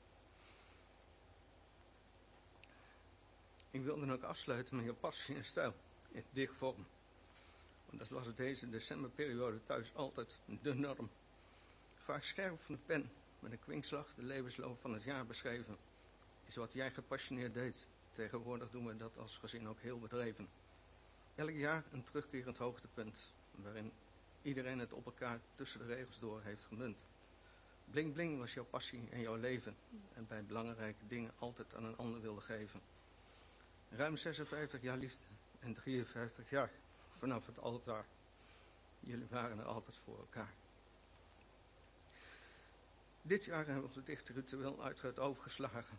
Ik wil dan ook afsluiten met je passie en stijl in dichtvorm. Want dat was deze decemberperiode thuis altijd de norm. Vaak scherp van de pen, met een kwinkslag de levensloop van het jaar beschreven. Is wat jij gepassioneerd deed. Tegenwoordig doen we dat als gezin ook heel bedreven. Elk jaar een terugkerend hoogtepunt, waarin iedereen het op elkaar tussen de regels door heeft gemunt. Bling bling was jouw passie en jouw leven, en bij belangrijke dingen altijd aan een ander wilde geven. Ruim zesenvijftig jaar liefde en drieënvijftig jaar vanaf het altaar. Jullie waren er altijd voor elkaar. Dit jaar hebben we ons het dichte ritueel uiteraard overgeslagen.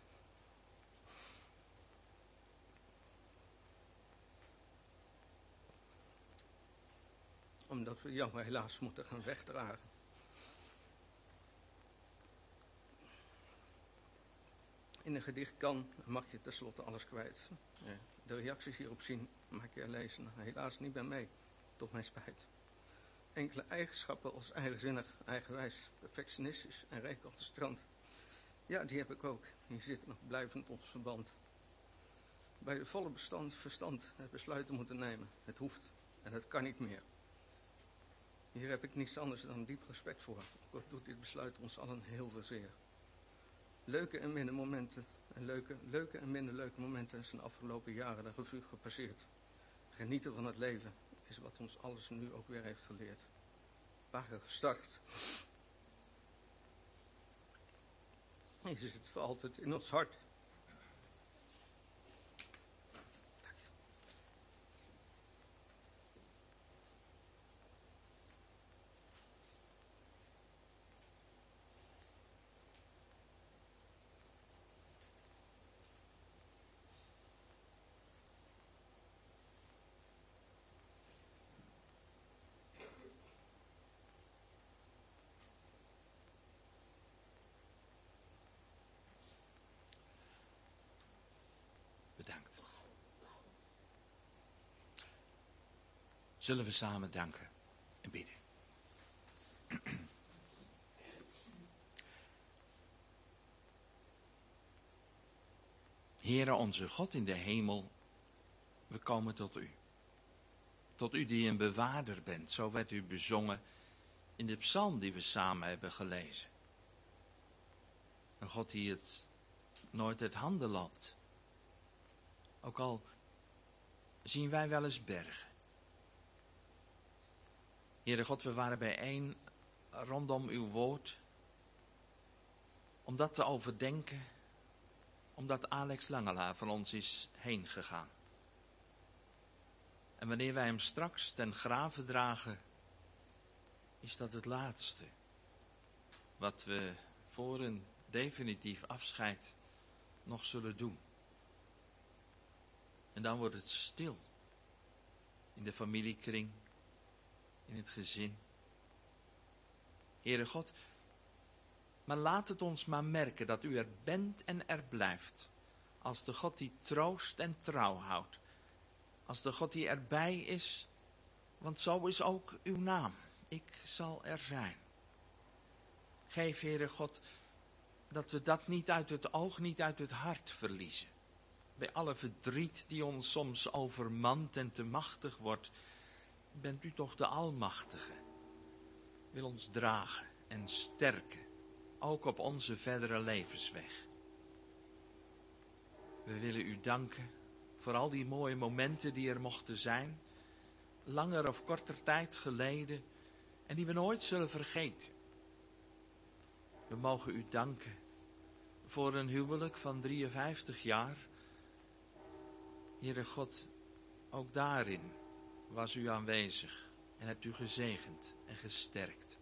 Omdat we jou helaas moeten gaan wegdragen. In een gedicht kan en mag je tenslotte alles kwijt. De reacties hierop zien maak je er lezen helaas niet bij mee, tot mijn spijt. Enkele eigenschappen als eigenzinnig, eigenwijs, perfectionistisch en recalcitrant. Ja, die heb ik ook. Die zitten nog blijvend ons verband. Bij de volle bestand, verstand het besluiten moeten nemen. Het hoeft en het kan niet meer. Hier heb ik niets anders dan diep respect voor. Ook al doet dit besluit ons allen heel veel zeer. Leuke en minder momenten en leuke, leuke en minder leuke momenten zijn afgelopen jaren de revue gepasseerd. Genieten van het leven is wat ons alles nu ook weer heeft geleerd. Wagen gestart. Is het voor altijd in ons hart. Bedankt. Zullen we samen danken en bidden. Heere onze God in de hemel, we komen tot u. Tot u die een bewaarder bent, zo werd u bezongen in de psalm die we samen hebben gelezen. Een God die het nooit uit handen loopt. Ook al zien wij wel eens bergen. Heere God, we waren bijeen rondom uw woord. Om dat te overdenken. Omdat Alex Langelaar van ons is heen gegaan. En wanneer wij hem straks ten grave dragen, is dat het laatste wat we voor een definitief afscheid nog zullen doen. En dan wordt het stil. In de familiekring. In het gezin. Heere God. Maar laat het ons maar merken dat u er bent en er blijft. Als de God die troost en trouw houdt. Als de God die erbij is. Want zo is ook uw naam. Ik zal er zijn. Geef, Heere God, dat we dat niet uit het oog, niet uit het hart verliezen. Bij alle verdriet die ons soms overmand en te machtig wordt, bent u toch de Almachtige. Wil ons dragen en sterken, ook op onze verdere levensweg. We willen u danken voor al die mooie momenten die er mochten zijn, langer of korter tijd geleden, en die we nooit zullen vergeten. We mogen u danken voor een huwelijk van drieënvijftig jaar. Heere God, ook daarin was u aanwezig en hebt u gezegend en gesterkt.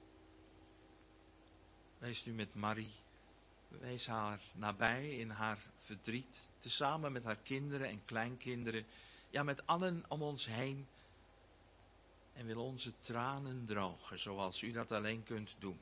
Wees u met Marie, wees haar nabij in haar verdriet, tezamen met haar kinderen en kleinkinderen, ja met allen om ons heen. En wil onze tranen drogen, zoals u dat alleen kunt doen.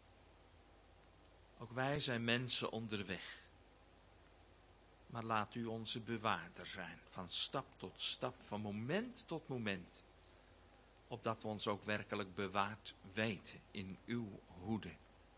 Ook wij zijn mensen onderweg. Maar laat u onze bewaarder zijn, van stap tot stap, van moment tot moment. Opdat we ons ook werkelijk bewaard weten in uw hoede.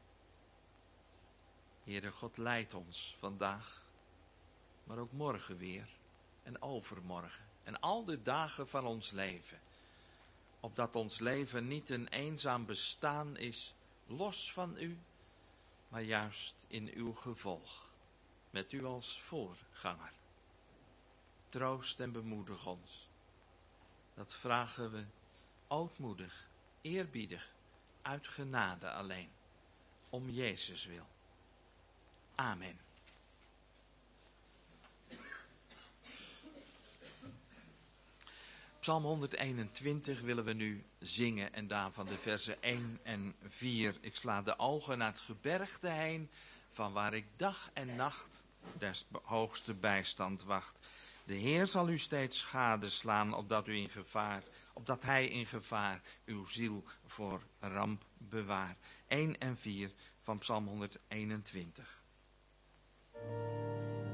Heere God, leid ons vandaag, maar ook morgen weer en overmorgen. En al de dagen van ons leven. Opdat ons leven niet een eenzaam bestaan is, los van u, maar juist in uw gevolg. Met u als voorganger. Troost en bemoedig ons. Dat vragen we ootmoedig, eerbiedig, uit genade alleen. Om Jezus wil. Amen. Psalm honderdeenentwintig willen we nu zingen en daarvan de versen één en vier. Ik sla de ogen naar het gebergte heen, van waar ik dag en nacht des hoogste bijstand wacht. De Heer zal u steeds gadeslaan, opdat u in gevaar, opdat hij in gevaar uw ziel voor ramp bewaart. één en vier van Psalm honderdeenentwintig.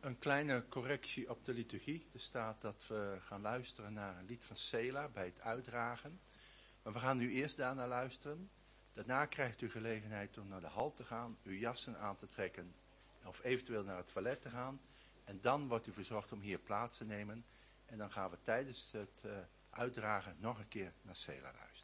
Een kleine correctie op de liturgie. Er staat dat we gaan luisteren naar een lied van Sela bij het uitdragen. Maar we gaan nu eerst daarna luisteren. Daarna krijgt u gelegenheid om naar de hal te gaan, uw jassen aan te trekken of eventueel naar het toilet te gaan. En dan wordt u verzorgd om hier plaats te nemen. En dan gaan we tijdens het uh, uitdragen nog een keer naar Sela luisteren.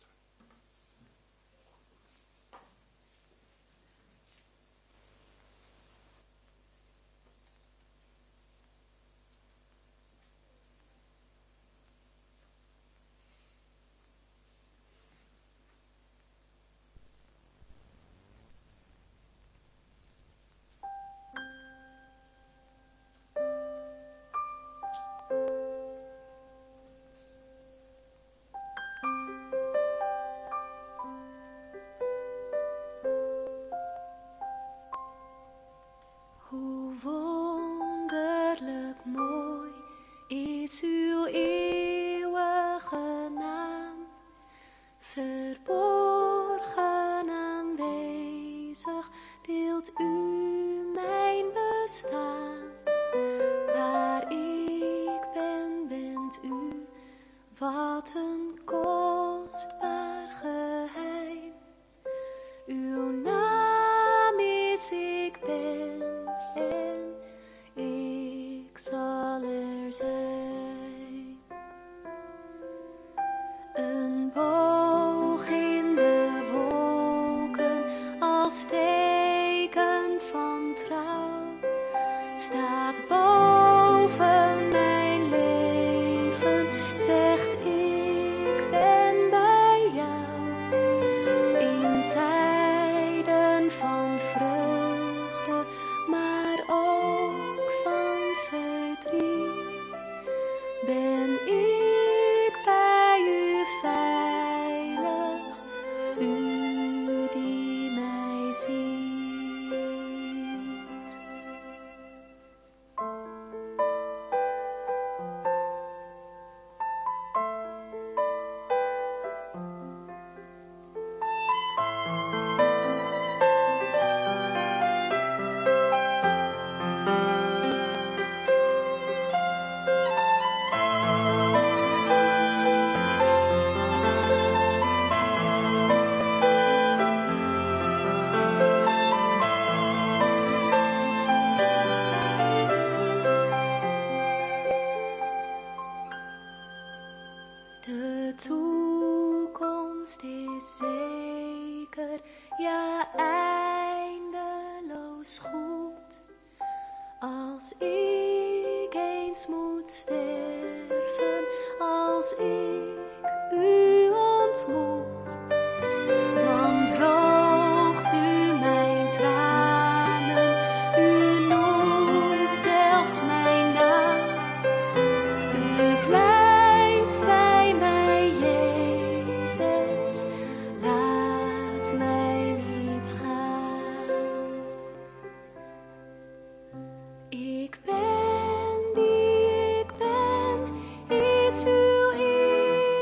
Ik ben die ik ben, is uw eer.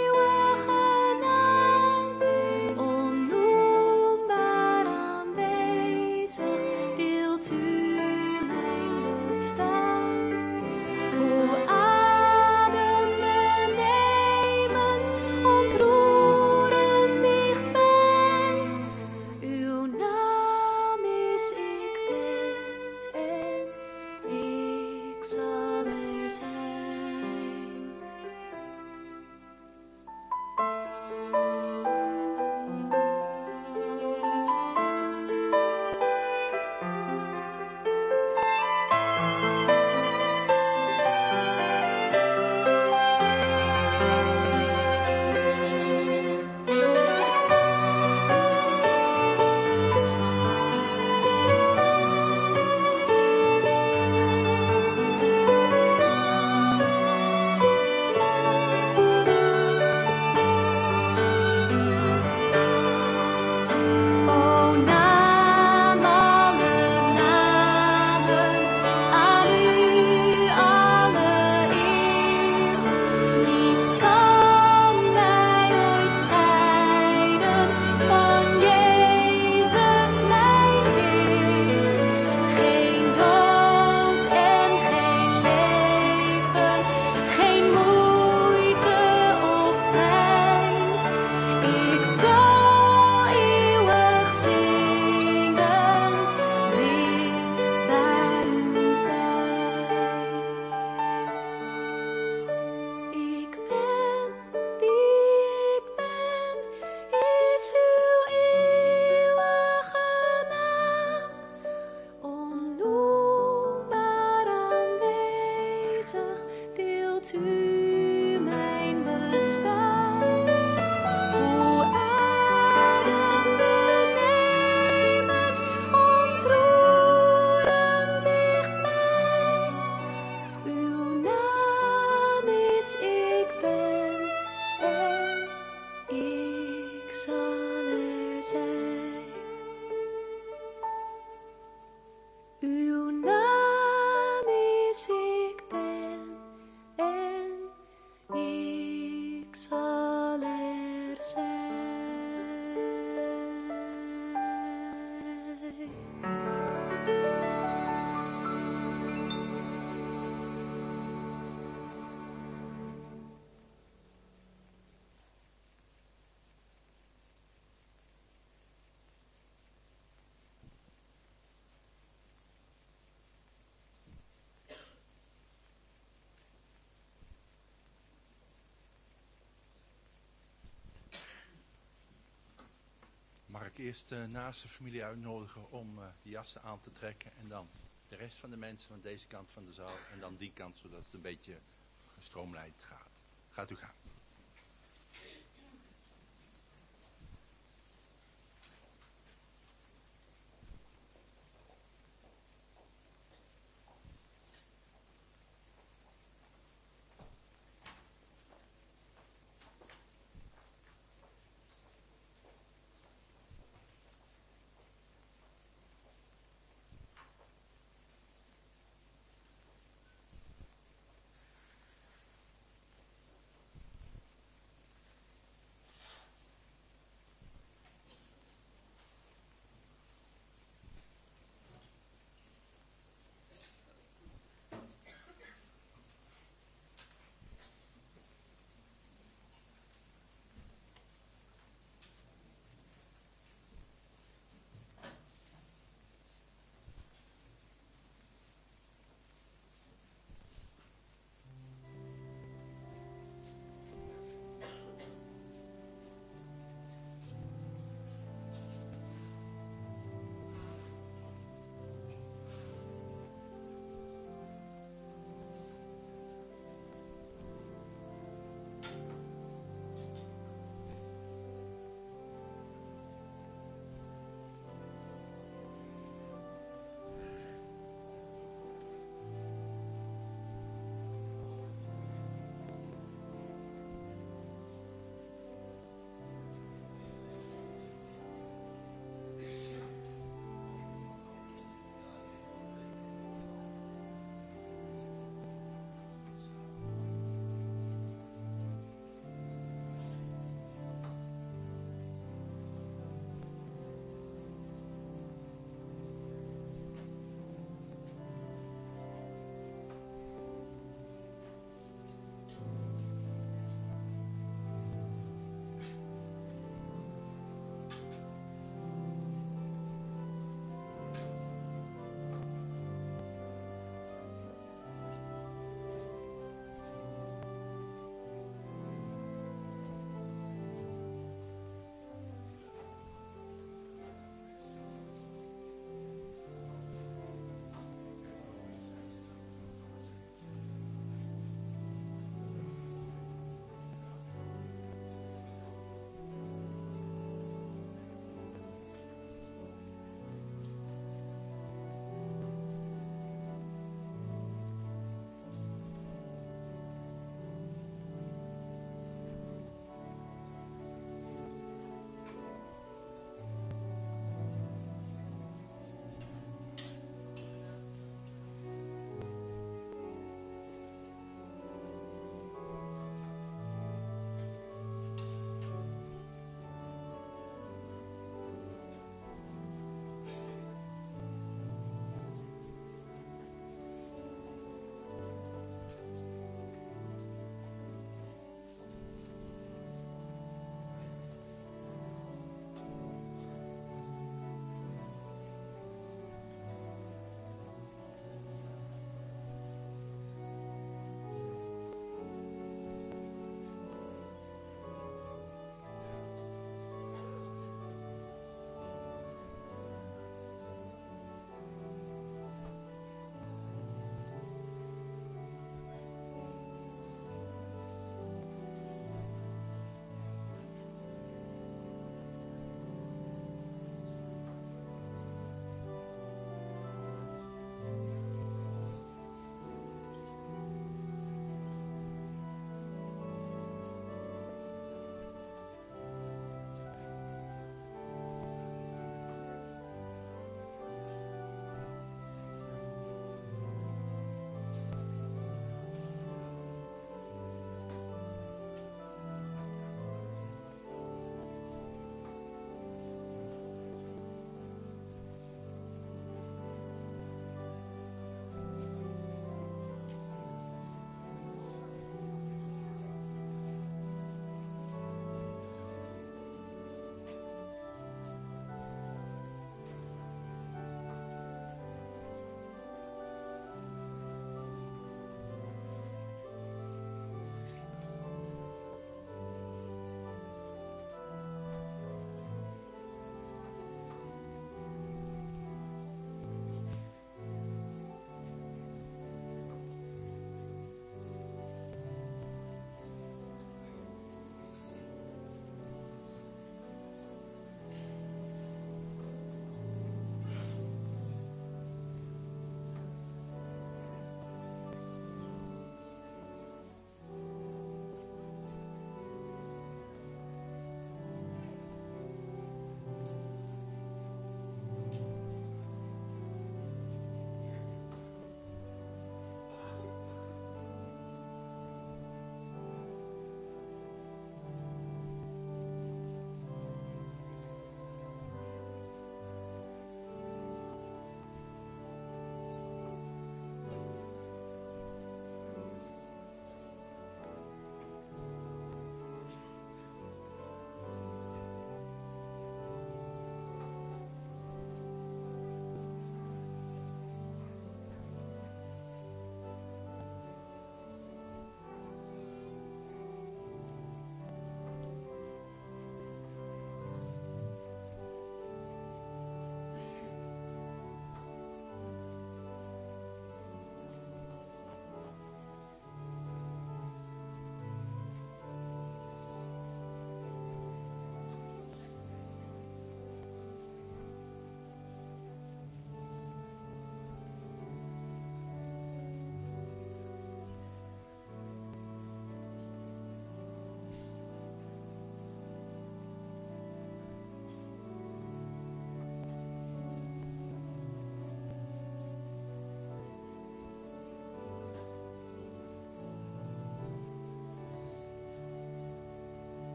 ik zal er zijn. Uw naam is ik ben en ik zal er zijn. Mag ik eerst de naaste familie uitnodigen om uh, de jassen aan te trekken en dan de rest van de mensen van deze kant van de zaal en dan die kant, zodat het een beetje gestroomlijnd gaat. Gaat u gaan.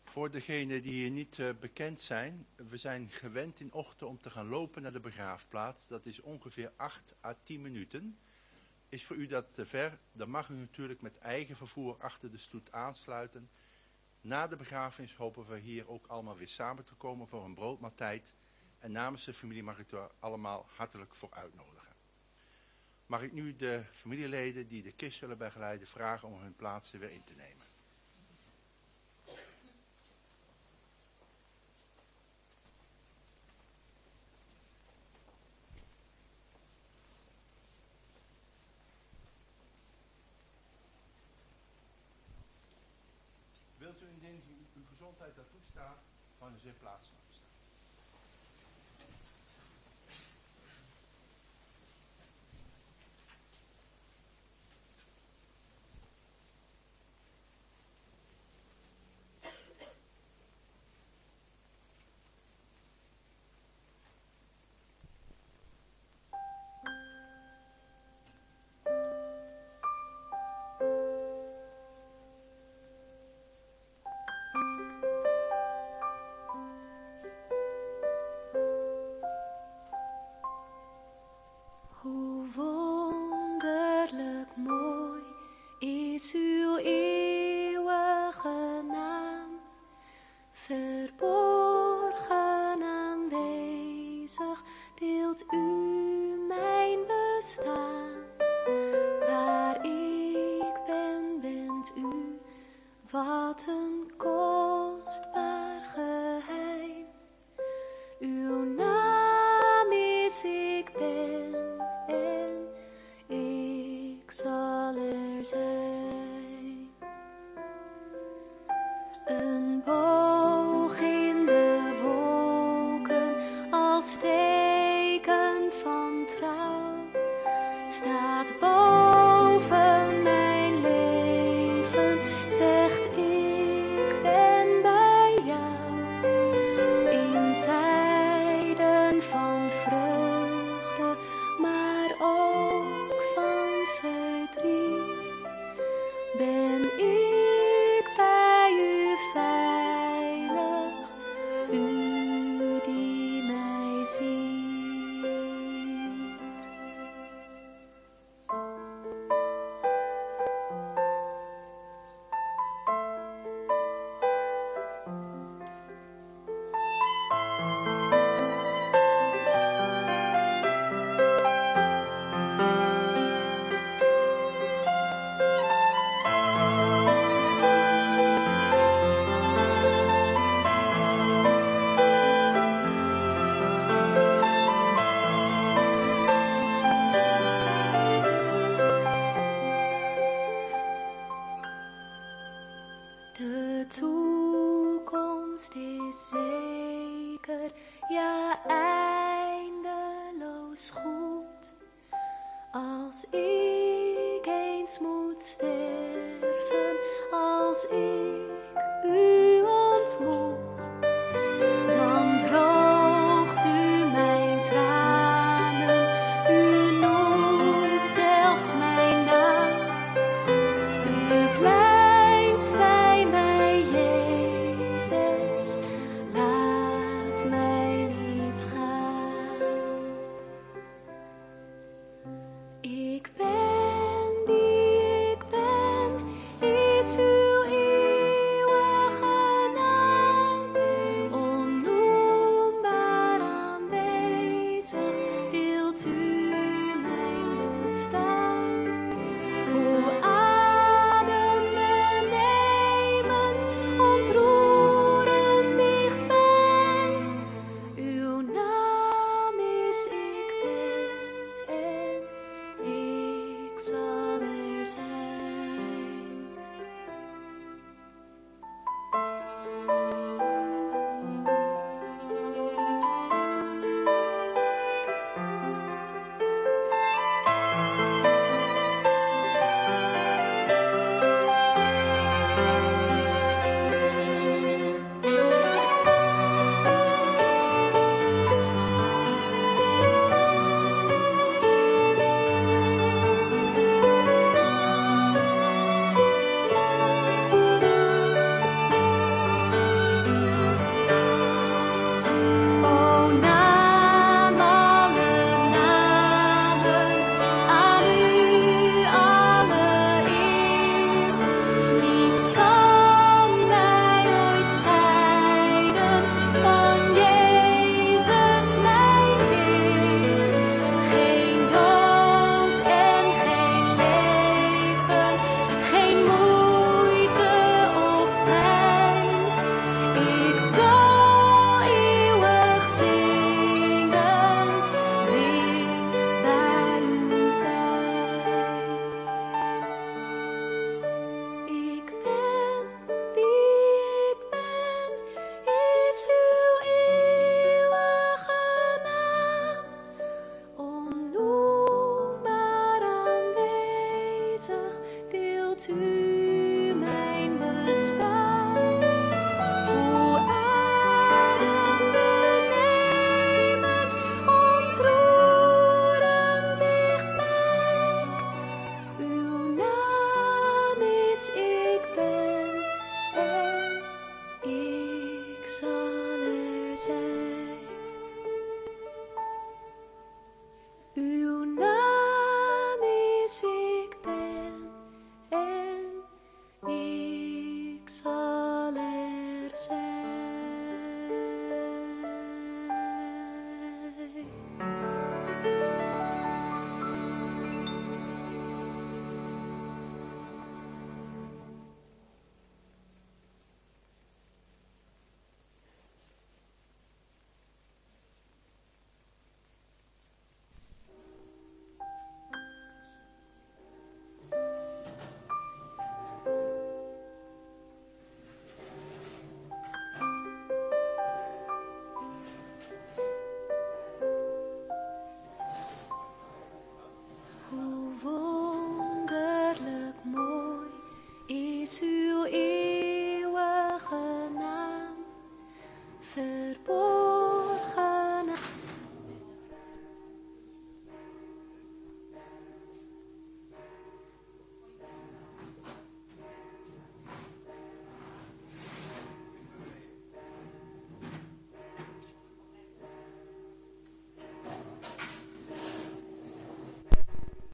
Voor degenen die hier niet uh, bekend zijn, we zijn gewend in ochtend om te gaan lopen naar de begraafplaats. Dat is ongeveer acht à tien minuten. Is voor u dat te ver, dan mag u natuurlijk met eigen vervoer achter de stoet aansluiten. Na de begrafenis hopen we hier ook allemaal weer samen te komen voor een broodmaaltijd. En namens de familie mag ik u er allemaal hartelijk voor uitnodigen. Mag ik nu de familieleden die de kist zullen begeleiden vragen om hun plaatsen weer in te nemen. Wilt u indien uw gezondheid dat toestaat, van u zeer plaats mag staan. Is uw eeuwige naam. zal er zijn.